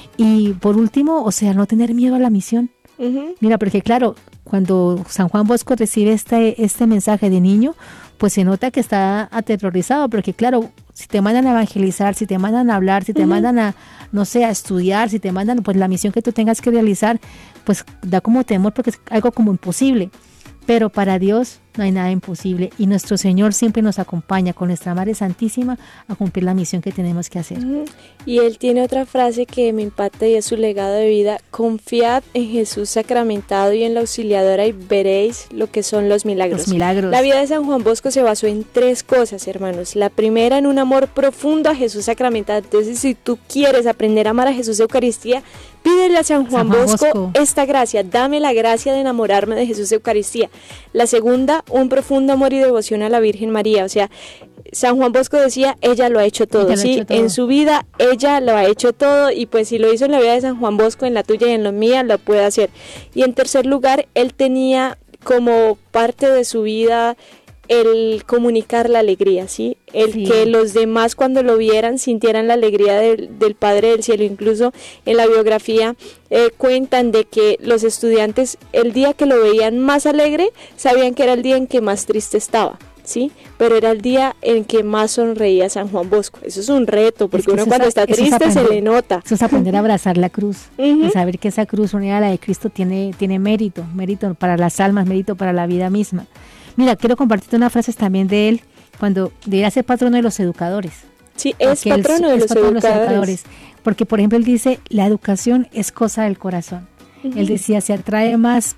Y por último, o sea, no tener miedo a la misión. Uh-huh. Mira, porque claro, cuando San Juan Bosco recibe este, este mensaje de niño, pues se nota que está aterrorizado, porque claro, si te mandan a evangelizar, si te mandan a hablar, si te uh-huh. mandan a, no sé, a estudiar, si te mandan, pues la misión que tú tengas que realizar, pues da como temor porque es algo como imposible. Pero para Dios no hay nada imposible y nuestro Señor siempre nos acompaña con nuestra Madre Santísima a cumplir la misión que tenemos que hacer. Uh-huh. Y él tiene otra frase que me impacta y es su legado de vida: confiad en Jesús sacramentado y en la Auxiliadora y veréis lo que son los milagros. Los milagros. La vida de San Juan Bosco se basó en tres cosas, hermanos. La primera, en un amor profundo a Jesús sacramentado. Entonces, si tú quieres aprender a amar a Jesús de Eucaristía, pídele a San Juan, San Juan Bosco, Bosco esta gracia: dame la gracia de enamorarme de Jesús de Eucaristía. La segunda, un profundo amor y devoción a la Virgen María. O sea, San Juan Bosco decía, ella lo ha hecho todo, lo ¿sí? Ha hecho todo. En su vida, ella lo ha hecho todo, y pues si lo hizo en la vida de San Juan Bosco, en la tuya y en la mía, lo puede hacer. Y en tercer lugar, él tenía como parte de su vida el comunicar la alegría, ¿sí? El sí. que los demás cuando lo vieran sintieran la alegría del, del Padre del Cielo. Incluso en la biografía eh, cuentan de que los estudiantes el día que lo veían más alegre, sabían que era el día en que más triste estaba, ¿sí? Pero era el día en que más sonreía San Juan Bosco. Eso es un reto, porque es que uno cuando es, está triste aprender, se le nota. Eso es aprender a abrazar la cruz, uh-huh. y saber que esa cruz unida a la de Cristo tiene, tiene mérito, mérito para las almas, mérito para la vida misma. Mira, quiero compartirte unas frases también de él, cuando debería ser patrono de los educadores. Sí, es patrono, él, de, los es patrono de los educadores. Porque, por ejemplo, él dice, la educación es cosa del corazón. Uh-huh. Él decía, se atrae más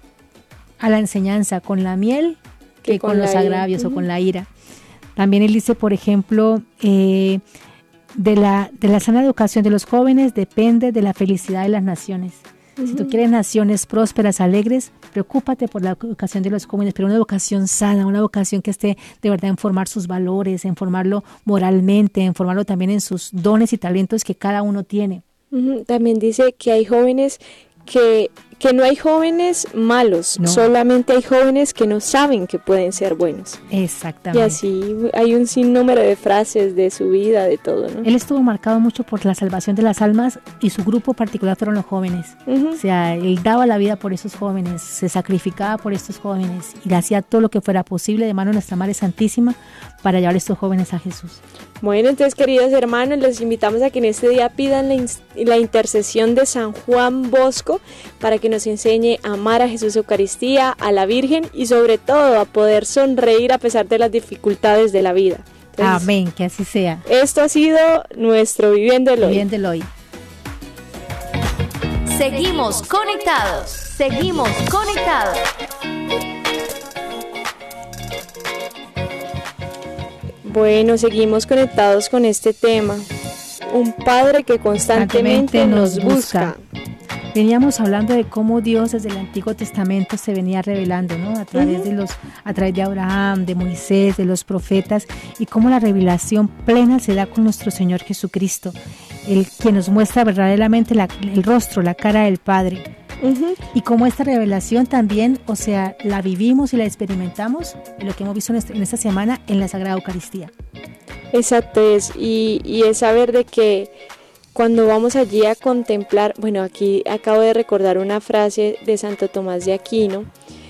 a la enseñanza con la miel que, que con, con los agravios uh-huh. o con la ira. También él dice, por ejemplo, eh, de, la, de la sana educación de los jóvenes depende de la felicidad de las naciones. Uh-huh. Si tú quieres naciones prósperas, alegres, preocúpate por la educación de los jóvenes, pero una educación sana, una educación que esté de verdad en formar sus valores, en formarlo moralmente, en formarlo también en sus dones y talentos que cada uno tiene. Uh-huh. También dice que hay jóvenes que, que no hay jóvenes malos, no. solamente hay jóvenes que no saben que pueden ser buenos. Exactamente. Y así hay un sinnúmero de frases de su vida, de todo, ¿no? Él estuvo marcado mucho por la salvación de las almas y su grupo particular fueron los jóvenes. Uh-huh. O sea, él daba la vida por esos jóvenes, se sacrificaba por estos jóvenes y le hacía todo lo que fuera posible de mano de nuestra Madre Santísima para llevar a estos jóvenes a Jesús. Bueno, entonces, queridos hermanos, les invitamos a que en este día pidan la, in- la intercesión de San Juan Bosco para que nos enseñe a amar a Jesús de Eucaristía, a la Virgen y sobre todo a poder sonreír a pesar de las dificultades de la vida. Entonces, amén, que así sea. Esto ha sido nuestro Viviendo el Hoy. Viviendo el Hoy. Seguimos conectados, seguimos conectados. Bueno, seguimos conectados con este tema. Un Padre que constantemente, constantemente nos busca. Veníamos hablando de cómo Dios desde el Antiguo Testamento se venía revelando, ¿no? A través uh-huh. de los, a través de Abraham, de Moisés, de los profetas, y cómo la revelación plena se da con nuestro Señor Jesucristo, el que nos muestra verdaderamente la, el rostro, la cara del Padre. Uh-huh. Y como esta revelación también, o sea, la vivimos y la experimentamos en lo que hemos visto en esta semana en la Sagrada Eucaristía. Exacto, es, y, y es saber de que cuando vamos allí a contemplar, bueno, aquí acabo de recordar una frase de Santo Tomás de Aquino,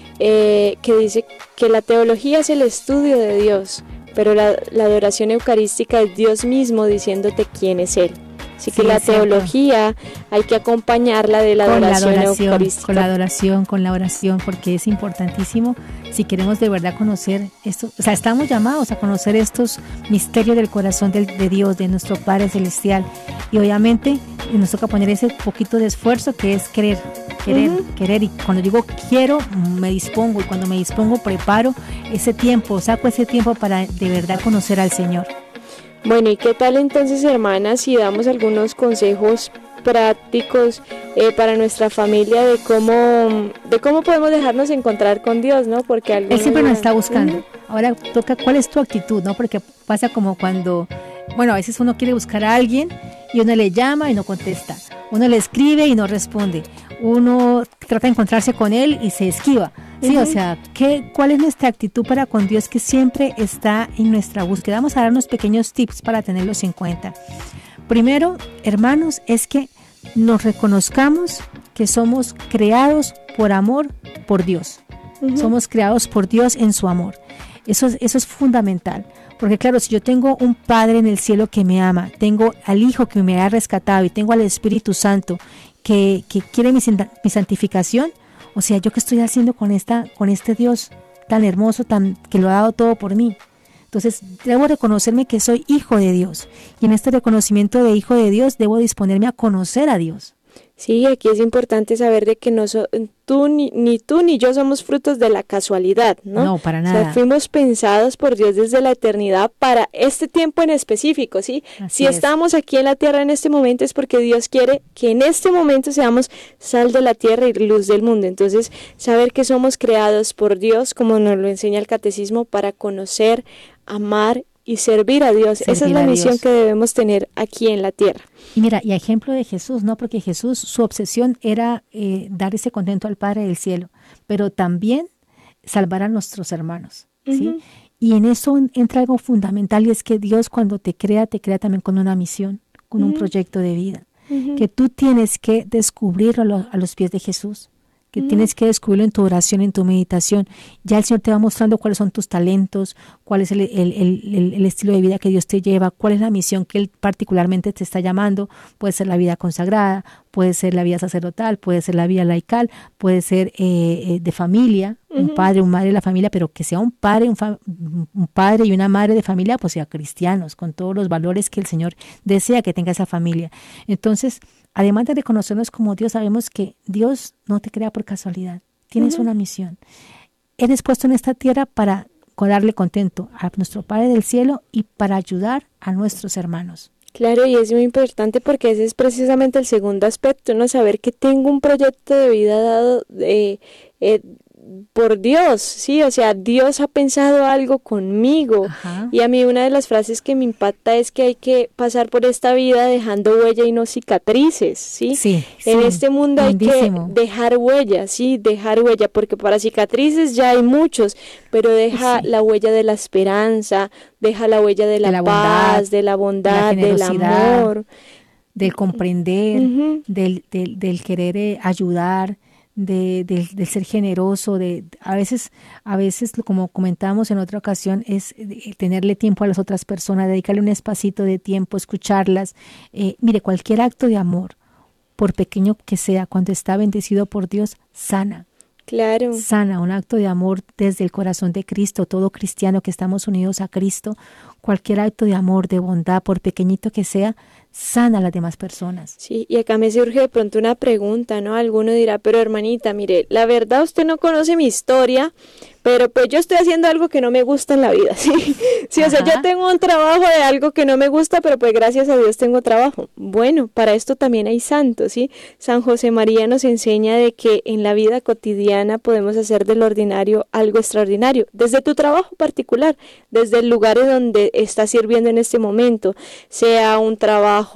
eh, que dice que la teología es el estudio de Dios, pero la, la adoración eucarística es Dios mismo diciéndote quién es Él. Así que sí, la teología hay que acompañarla de la adoración, con la adoración eucarística. Con la adoración, con la oración, porque es importantísimo si queremos de verdad conocer esto. O sea, estamos llamados a conocer estos misterios del corazón de, de Dios, de nuestro Padre Celestial. Y obviamente nos toca poner ese poquito de esfuerzo que es querer, querer, uh-huh. querer. Y cuando digo quiero, me dispongo. Y cuando me dispongo, preparo ese tiempo, saco ese tiempo para de verdad conocer al Señor. Bueno, ¿y qué tal entonces, hermanas, si damos algunos consejos prácticos eh, para nuestra familia de cómo de cómo podemos dejarnos encontrar con Dios, ¿no? Porque Él siempre nos está buscando. Uh-huh. Ahora toca cuál es tu actitud, ¿no? Porque pasa como cuando, bueno, a veces uno quiere buscar a alguien y uno le llama y no contesta. Uno le escribe y no responde. Uno trata de encontrarse con él y se esquiva. Sí, uh-huh. O sea, ¿qué, ¿cuál es nuestra actitud para con Dios que siempre está en nuestra búsqueda? Vamos a dar unos pequeños tips para tenerlos en cuenta. Primero, hermanos, es que nos reconozcamos que somos creados por amor por Dios. Uh-huh. Somos creados por Dios en su amor. Eso, eso es fundamental. Porque claro, si yo tengo un Padre en el cielo que me ama, tengo al Hijo que me ha rescatado y tengo al Espíritu Santo que, que quiere mi, mi santificación, o sea, ¿yo qué estoy haciendo con esta, con este Dios tan hermoso, tan que lo ha dado todo por mí? Entonces, debo reconocerme que soy hijo de Dios. Y en este reconocimiento de hijo de Dios, debo disponerme a conocer a Dios. Sí, aquí es importante saber de que no so, tú ni, ni tú ni yo somos frutos de la casualidad, ¿no? No, para nada. O sea, fuimos pensados por Dios desde la eternidad para este tiempo en específico, ¿sí? Así si es. Estamos aquí en la tierra en este momento es porque Dios quiere que en este momento seamos sal de la tierra y luz del mundo. Entonces, saber que somos creados por Dios, como nos lo enseña el catecismo, para conocer, amar y servir a Dios. Servir Esa es la misión que debemos tener aquí en la tierra. Y mira, y ejemplo de Jesús, ¿no? Porque Jesús, su obsesión era eh, dar ese contento al Padre del cielo, pero también salvar a nuestros hermanos, ¿sí? Uh-huh. Y en eso entra algo fundamental, y es que Dios cuando te crea, te crea también con una misión, con uh-huh. un proyecto de vida, uh-huh. que tú tienes que descubrirlo a, lo, a los pies de Jesús, que uh-huh. tienes que descubrirlo en tu oración, en tu meditación. Ya el Señor te va mostrando cuáles son tus talentos, cuál es el, el, el, el estilo de vida que Dios te lleva, cuál es la misión que Él particularmente te está llamando. Puede ser la vida consagrada, puede ser la vida sacerdotal, puede ser la vida laical, puede ser eh, de familia, uh-huh. un padre, un madre de la familia, pero que sea un padre, un, fa- un padre y una madre de familia, pues sea cristianos, con todos los valores que el Señor desea que tenga esa familia. Entonces, además de reconocernos como Dios, sabemos que Dios no te crea por casualidad. Tienes uh-huh. una misión. Eres puesto en esta tierra para darle contento a nuestro Padre del cielo y para ayudar a nuestros hermanos. Claro, y es muy importante porque ese es precisamente el segundo aspecto, ¿no? Saber que tengo un proyecto de vida dado eh, eh, por Dios, ¿sí? O sea, Dios ha pensado algo conmigo. Ajá. Y a mí una de las frases que me impacta es que hay que pasar por esta vida dejando huella y no cicatrices, ¿sí? Sí, en sí, este mundo lindísimo. Hay que dejar huella, ¿sí? Dejar huella, porque para cicatrices ya hay muchos, pero deja sí. la huella de la esperanza, deja la huella de la, de la paz, bondad, de la bondad, de del amor. Del comprender, uh-huh. del, del, del querer eh, ayudar, De, de, de ser generoso, de a veces, a veces como comentábamos en otra ocasión, es tenerle tiempo a las otras personas, dedicarle un espacito de tiempo, escucharlas. Eh, mire, cualquier acto de amor, por pequeño que sea, cuando está bendecido por Dios, sana. Claro. Sana, un acto de amor desde el corazón de Cristo, todo cristiano que estamos unidos a Cristo, cualquier acto de amor, de bondad, por pequeñito que sea, sana a las demás personas. Sí, y acá me surge de pronto una pregunta, ¿no? Alguno dirá, pero hermanita, mire, la verdad usted no conoce mi historia, pero pues yo estoy haciendo algo que no me gusta en la vida, ¿sí? Sí, o sea, yo tengo un trabajo de algo que no me gusta, pero pues gracias a Dios tengo trabajo. Bueno, para esto también hay santos, ¿sí? San José María nos enseña de que en la vida cotidiana podemos hacer del ordinario algo extraordinario, desde tu trabajo particular, desde el lugar en donde estás sirviendo en este momento, sea un trabajo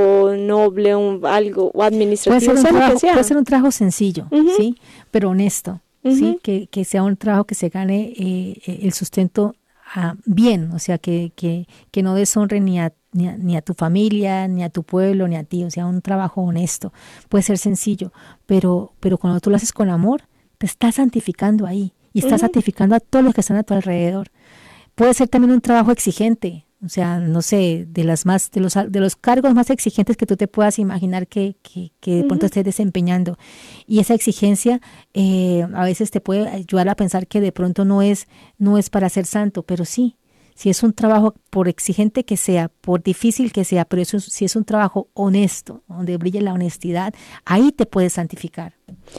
noble, un, algo o administrativo, puede ser un sea trabajo, lo que sea. Puede ser un trabajo sencillo, uh-huh. ¿sí? Pero honesto. Uh-huh. Sí, que, que sea un trabajo que se gane eh, el sustento a bien, o sea, que, que, que no deshonre ni a, ni, a, ni a tu familia, ni a tu pueblo, ni a ti, o sea, un trabajo honesto. Puede ser sencillo, pero, pero cuando tú lo haces con amor, te estás santificando ahí y estás uh-huh. santificando a todos los que están a tu alrededor. Puede ser también un trabajo exigente, o sea, no sé, de las más, de los, de los cargos más exigentes que tú te puedas imaginar que, que, que de pronto uh-huh. estés desempeñando. Y esa exigencia eh, a veces te puede ayudar a pensar que de pronto no es, no es para ser santo, pero sí, si es un trabajo, por exigente que sea, por difícil que sea, pero eso, si es un trabajo honesto, donde brille la honestidad, ahí te puedes santificar.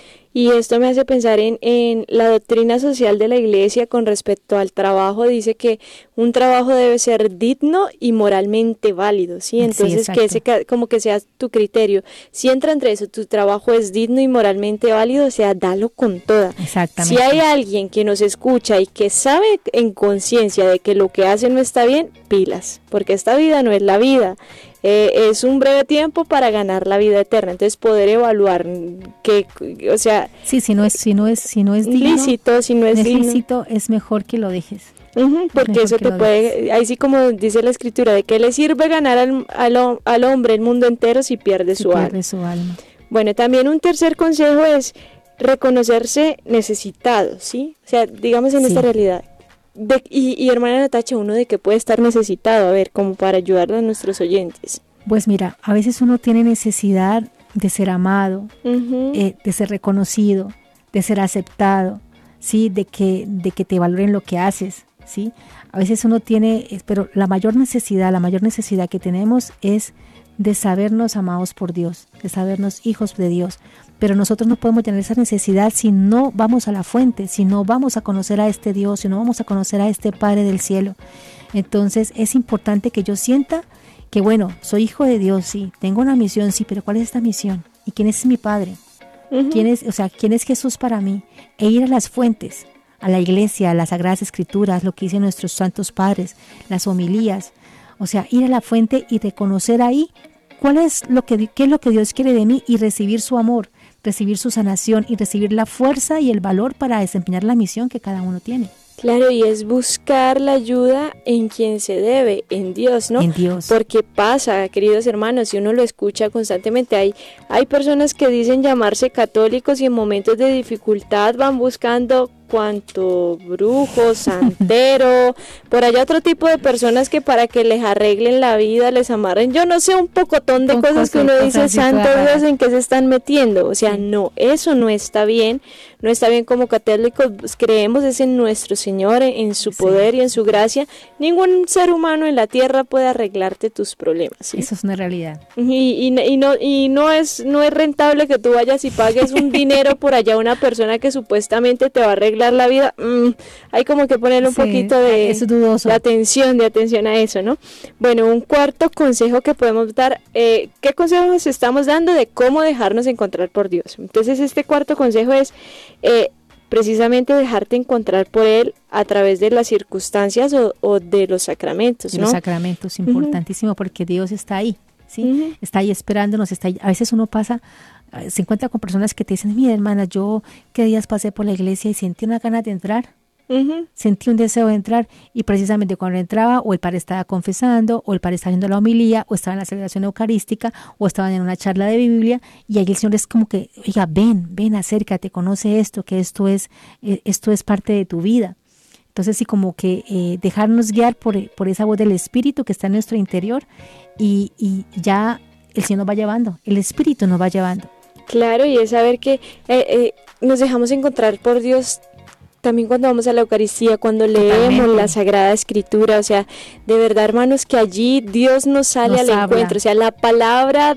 Y esto me hace pensar en, en la doctrina social de la Iglesia con respecto al trabajo. Dice que un trabajo debe ser digno y moralmente válido, ¿sí? Entonces, sí, que ese como que sea tu criterio. Si entra entre eso, tu trabajo es digno y moralmente válido, o sea, dalo con toda. Exactamente. Si hay alguien que nos escucha y que sabe en conciencia de que lo que hace no está bien, pilas, porque esta vida no es la vida. Eh, es un breve tiempo para ganar la vida eterna, entonces poder evaluar que, o sea, sí, si no es, si no es, si no es digno, lícito, si no es, no es digno, lícito, es mejor que lo dejes. Uh-huh, porque eso te puede, dejes. Ahí sí como dice la escritura, de qué le sirve ganar al, al, al hombre el mundo entero si pierde, si su, pierde alma. su alma. Bueno, también un tercer consejo es reconocerse necesitado, ¿sí? O sea, digamos en sí. esta realidad. De, y, y hermana Natacha, uno de qué puede estar necesitado, a ver, como para ayudar a nuestros oyentes. Pues mira, a veces uno tiene necesidad de ser amado, uh-huh. eh, de ser reconocido, de ser aceptado, sí, de que, de que te valoren lo que haces, sí. A veces uno tiene, pero la mayor necesidad, la mayor necesidad que tenemos es de sabernos amados por Dios, de sabernos hijos de Dios. Pero nosotros no podemos tener esa necesidad si no vamos a la fuente, si no vamos a conocer a este Dios, si no vamos a conocer a este Padre del cielo. Entonces es importante que yo sienta que bueno, soy hijo de Dios, sí, tengo una misión, sí, pero ¿cuál es esta misión? ¿Y quién es mi Padre? Uh-huh. ¿Quién es, o sea, quién es Jesús para mí? E ir a las fuentes, a la iglesia, a las Sagradas Escrituras, lo que dicen nuestros santos padres, las homilías, o sea, ir a la fuente y reconocer ahí cuál es lo que, qué es lo que Dios quiere de mí y recibir su amor, recibir su sanación y recibir la fuerza y el valor para desempeñar la misión que cada uno tiene. Claro, y es buscar la ayuda en quien se debe, en Dios, ¿no? En Dios. Porque pasa, queridos hermanos, si uno lo escucha constantemente, hay, hay personas que dicen llamarse católicos y en momentos de dificultad van buscando cuanto brujo, santero, por allá otro tipo de personas que para que les arreglen la vida, les amarren, yo no sé, un pocotón de cosas, cosas que uno dice, santo Dios, ¿en qué se están metiendo? O sea, sí. no, eso no está bien, no está bien. Como católicos, pues, creemos es en nuestro Señor, en, en su poder sí. y en su gracia. Ningún ser humano en la tierra puede arreglarte tus problemas, ¿sí? Eso es una realidad. Y, y, y, no, y no, es, no es rentable que tú vayas y pagues un dinero por allá a una persona que supuestamente te va a arreglar la vida. mm, hay como que ponerle un sí, poquito de, de atención, de atención a eso, ¿no? Bueno, un cuarto consejo que podemos dar, eh, ¿qué consejos estamos dando de cómo dejarnos encontrar por Dios? Entonces este cuarto consejo es eh, precisamente dejarte encontrar por Él a través de las circunstancias o, o de los sacramentos, de ¿no? Los sacramentos, importantísimo, uh-huh. porque Dios está ahí, ¿sí? Uh-huh. Está ahí esperándonos, está ahí. A veces uno pasa, se encuentra con personas que te dicen, mira hermana, yo qué días pasé por la iglesia y sentí una ganas de entrar, uh-huh. sentí un deseo de entrar, y precisamente cuando entraba, o el padre estaba confesando, o el padre estaba haciendo la homilía, o estaba en la celebración eucarística, o estaban en una charla de Biblia, y ahí el Señor es como que, oiga, ven, ven, acércate, conoce esto, que esto es, eh, esto es parte de tu vida. Entonces sí, como que eh, dejarnos guiar por, por esa voz del Espíritu que está en nuestro interior, y, y ya el Señor nos va llevando, el Espíritu nos va llevando. Claro, y es saber que eh, eh, nos dejamos encontrar por Dios también cuando vamos a la Eucaristía, cuando leemos Totalmente. La Sagrada Escritura, o sea, de verdad, hermanos, que allí Dios nos sale nos al habla. encuentro, o sea, la palabra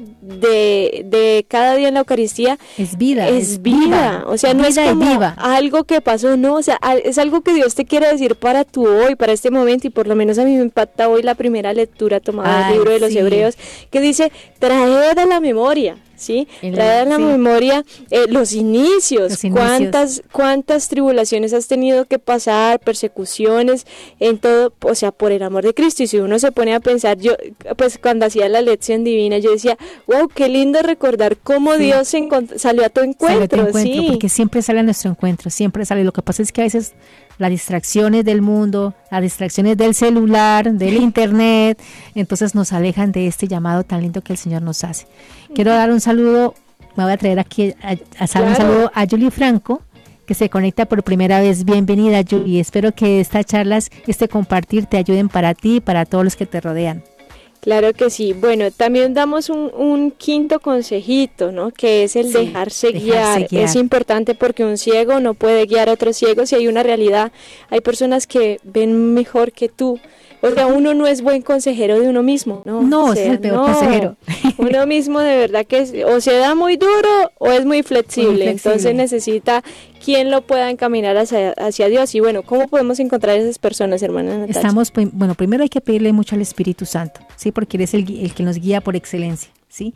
de, de cada día en la Eucaristía es vida, es, es vida, vida. o sea, no vida es como viva. algo que pasó, no, o sea, es algo que Dios te quiere decir para tu hoy, para este momento, y por lo menos a mí me impacta hoy la primera lectura tomada del libro de los sí. Hebreos, que dice, traed a la memoria, ¿sí? Traer a la sí. memoria eh, los, inicios, los inicios, cuántas cuántas tribulaciones has tenido que pasar, persecuciones, en todo, o sea, por el amor de Cristo. Y si uno se pone a pensar, yo, pues cuando hacía la lección divina, yo decía, wow, qué lindo recordar cómo sí. Dios encont- salió a tu encuentro, salió a tu encuentro, sí. porque siempre sale a nuestro encuentro, siempre sale. Lo que pasa es que a veces las distracciones del mundo, las distracciones del celular, del internet, entonces nos alejan de este llamado tan lindo que el Señor nos hace. Quiero dar un saludo, me voy a traer aquí a, a, a claro. un saludo a Julie Franco, que se conecta por primera vez. Bienvenida, Julie. Espero que estas charlas, este compartir, te ayuden para ti y para todos los que te rodean. Claro que sí. Bueno, también damos un, un quinto consejito, ¿no? Que es el sí, dejarse, dejarse guiar. guiar. Es importante porque un ciego no puede guiar a otros ciegos y hay una realidad. Hay personas que ven mejor que tú. O sea, uno no es buen consejero de uno mismo, ¿no? No, o sea, es el peor no. consejero. Uno mismo de verdad que es, o se da muy duro o es muy flexible. muy flexible. Entonces necesita quien lo pueda encaminar hacia, hacia Dios. Y bueno, ¿cómo podemos encontrar esas personas, hermana Natacha? Estamos, bueno, primero hay que pedirle mucho al Espíritu Santo, ¿sí? Porque Él es el, el que nos guía por excelencia, ¿sí?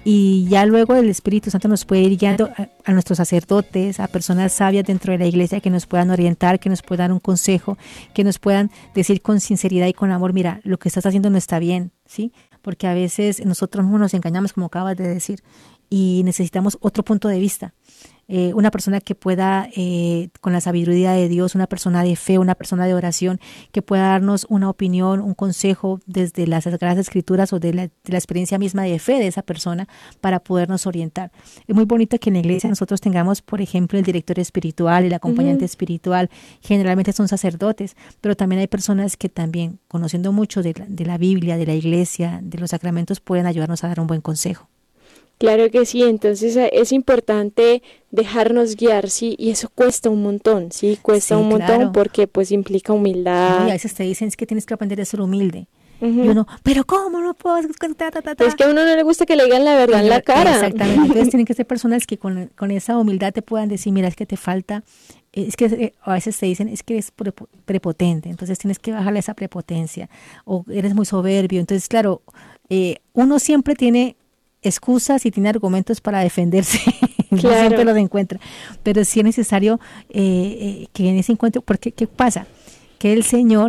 Y ya luego el Espíritu Santo nos puede ir guiando a, a nuestros sacerdotes, a personas sabias dentro de la iglesia que nos puedan orientar, que nos puedan dar un consejo, que nos puedan decir con sinceridad y con amor, mira, lo que estás haciendo no está bien, ¿sí? Porque a veces nosotros mismos nos engañamos, como acabas de decir, y necesitamos otro punto de vista. Eh, una persona que pueda, eh, con la sabiduría de Dios, una persona de fe, una persona de oración, que pueda darnos una opinión, un consejo desde las Sagradas Escrituras o de la, de la experiencia misma de fe de esa persona para podernos orientar. Es muy bonito que en la iglesia nosotros tengamos, por ejemplo, el director espiritual, el acompañante uh-huh. espiritual, generalmente son sacerdotes, pero también hay personas que también, conociendo mucho de la, de la Biblia, de la iglesia, de los sacramentos, pueden ayudarnos a dar un buen consejo. Claro que sí, entonces es importante dejarnos guiar, sí, y eso cuesta un montón, sí, cuesta sí, un montón claro. porque pues implica humildad. No, y a veces te dicen es que tienes que aprender a ser humilde. Uh-huh. Y uno, pero ¿cómo no puedo? Ta, ta, ta, ta. Es que a uno no le gusta que le digan la verdad en la cara. Exactamente, entonces tienen que ser personas que con, con esa humildad te puedan decir, mira, es que te falta, es que eh, a veces te dicen, es que eres prepotente, entonces tienes que bajarle esa prepotencia, o eres muy soberbio. Entonces, claro, eh, uno siempre tiene excusas y tiene argumentos para defenderse, claro. siempre los encuentra, pero sí es necesario eh, eh, que en ese encuentro, porque ¿qué pasa? Que el Señor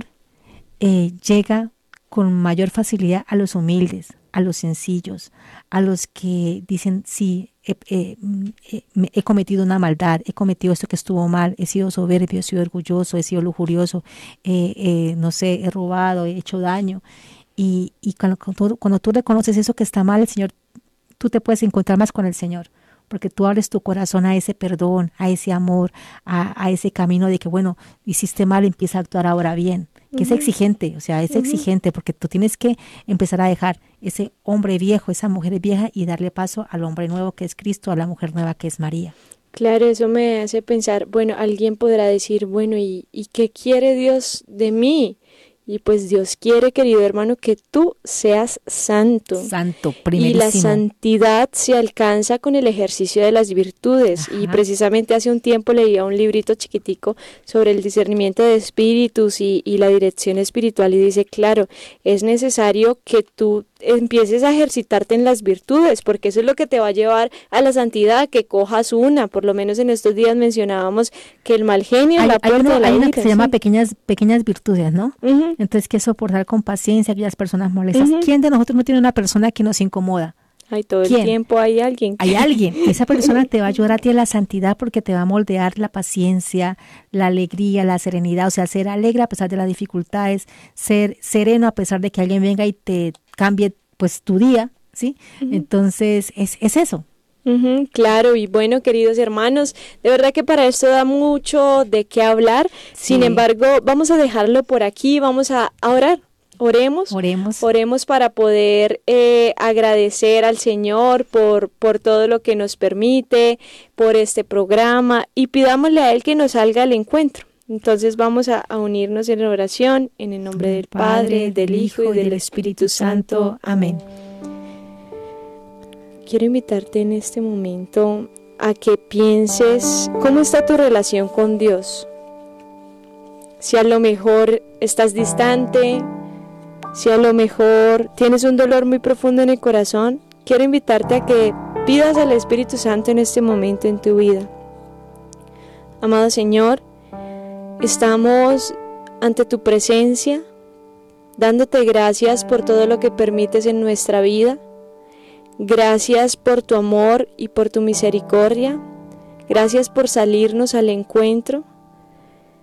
eh, llega con mayor facilidad a los humildes, a los sencillos, a los que dicen, sí, he, he, he, he cometido una maldad, he cometido esto que estuvo mal, he sido soberbio, he sido orgulloso, he sido lujurioso, eh, eh, no sé, he robado, he hecho daño, y, y cuando, cuando, cuando tú reconoces eso que está mal, el Señor, tú te puedes encontrar más con el Señor, porque tú abres tu corazón a ese perdón, a ese amor, a, a ese camino de que, bueno, hiciste mal, empieza a actuar ahora bien, que uh-huh. es exigente, o sea, es uh-huh. exigente, porque tú tienes que empezar a dejar ese hombre viejo, esa mujer vieja y darle paso al hombre nuevo que es Cristo, a la mujer nueva que es María. Claro, eso me hace pensar, bueno, alguien podrá decir, bueno, ¿y, y qué quiere Dios de mí? Y pues Dios quiere, querido hermano, que tú seas santo. Santo, primerísimo. Y la santidad se alcanza con el ejercicio de las virtudes. Ajá. Y precisamente hace un tiempo leía un librito chiquitico sobre el discernimiento de espíritus y, y la dirección espiritual. Y dice, claro, es necesario que tú empieces a ejercitarte en las virtudes, porque eso es lo que te va a llevar a la santidad, que cojas una. Por lo menos en estos días mencionábamos que el mal genio es la puerta uno, de la Hay una ira, que se ¿sí? llama pequeñas, pequeñas virtudes, ¿no? Uh-huh. Entonces, que soportar con paciencia a aquellas personas molestas. Uh-huh. ¿Quién de nosotros no tiene una persona que nos incomoda? Ay, todo ¿Quién? el tiempo hay alguien. Hay alguien. Esa persona te va a ayudar a ti a la santidad porque te va a moldear la paciencia, la alegría, la serenidad. O sea, ser alegre a pesar de las dificultades, ser sereno a pesar de que alguien venga y te cambie pues tu día, ¿sí? Uh-huh. Entonces, es, es eso. Uh-huh, claro, y bueno, queridos hermanos, de verdad que para esto da mucho de qué hablar. Sí. Sin embargo, vamos a dejarlo por aquí, vamos a, a orar. Oremos, oremos, oremos para poder eh, agradecer al Señor por, por todo lo que nos permite, por este programa, y pidámosle a Él que nos salga al encuentro. Entonces vamos a, a unirnos en oración, en el nombre del Padre, del Hijo y del Espíritu Santo. Amén. Quiero invitarte en este momento a que pienses cómo está tu relación con Dios. Si a lo mejor estás distante, si a lo mejor tienes un dolor muy profundo en el corazón, quiero invitarte a que pidas al Espíritu Santo en este momento en tu vida. Amado Señor, estamos ante tu presencia, dándote gracias por todo lo que permites en nuestra vida. Gracias por tu amor y por tu misericordia. Gracias por salirnos al encuentro.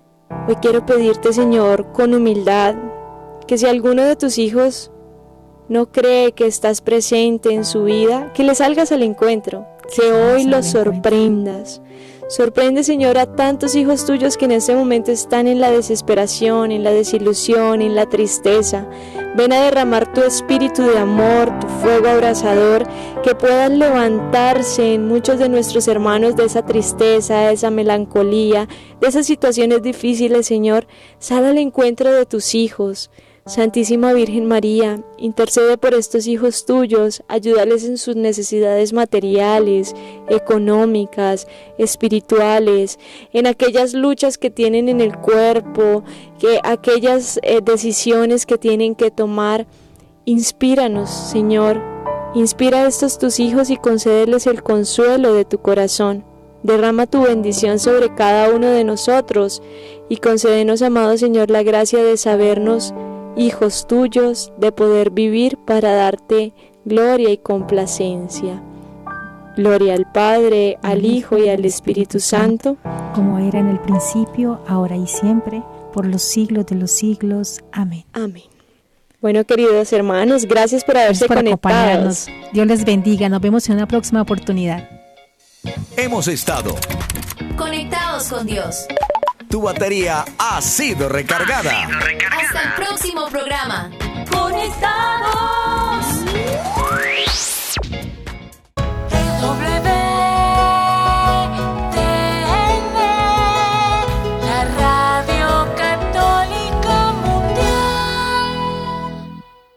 Hoy quiero pedirte, Señor, con humildad, que si alguno de tus hijos no cree que estás presente en su vida, que le salgas al encuentro, que hoy los sorprendas. Sorprende, Señor, a tantos hijos tuyos que en este momento están en la desesperación, en la desilusión, en la tristeza. Ven a derramar tu espíritu de amor, tu fuego abrasador, que puedan levantarse en muchos de nuestros hermanos de esa tristeza, de esa melancolía, de esas situaciones difíciles, Señor. Sal al encuentro de tus hijos. Santísima Virgen María, intercede por estos hijos tuyos, ayúdales en sus necesidades materiales, económicas, espirituales, en aquellas luchas que tienen en el cuerpo, que aquellas eh, decisiones que tienen que tomar. Inspíranos, Señor, inspira a estos tus hijos y concédeles el consuelo de tu corazón. Derrama tu bendición sobre cada uno de nosotros y concédenos, amado Señor, la gracia de sabernos hijos tuyos, de poder vivir para darte gloria y complacencia. Gloria al Padre, al Hijo y al Espíritu Santo, como era en el principio, ahora y siempre, por los siglos de los siglos. Amén. Amén. Bueno, queridos hermanos, gracias por haberse Gracias por conectado. acompañarnos. Dios les bendiga. Nos vemos en una próxima oportunidad. Hemos estado. Conectados con Dios. Tu batería ha sido recargada. Ha sido recargada. Hasta el próximo programa. Conectados.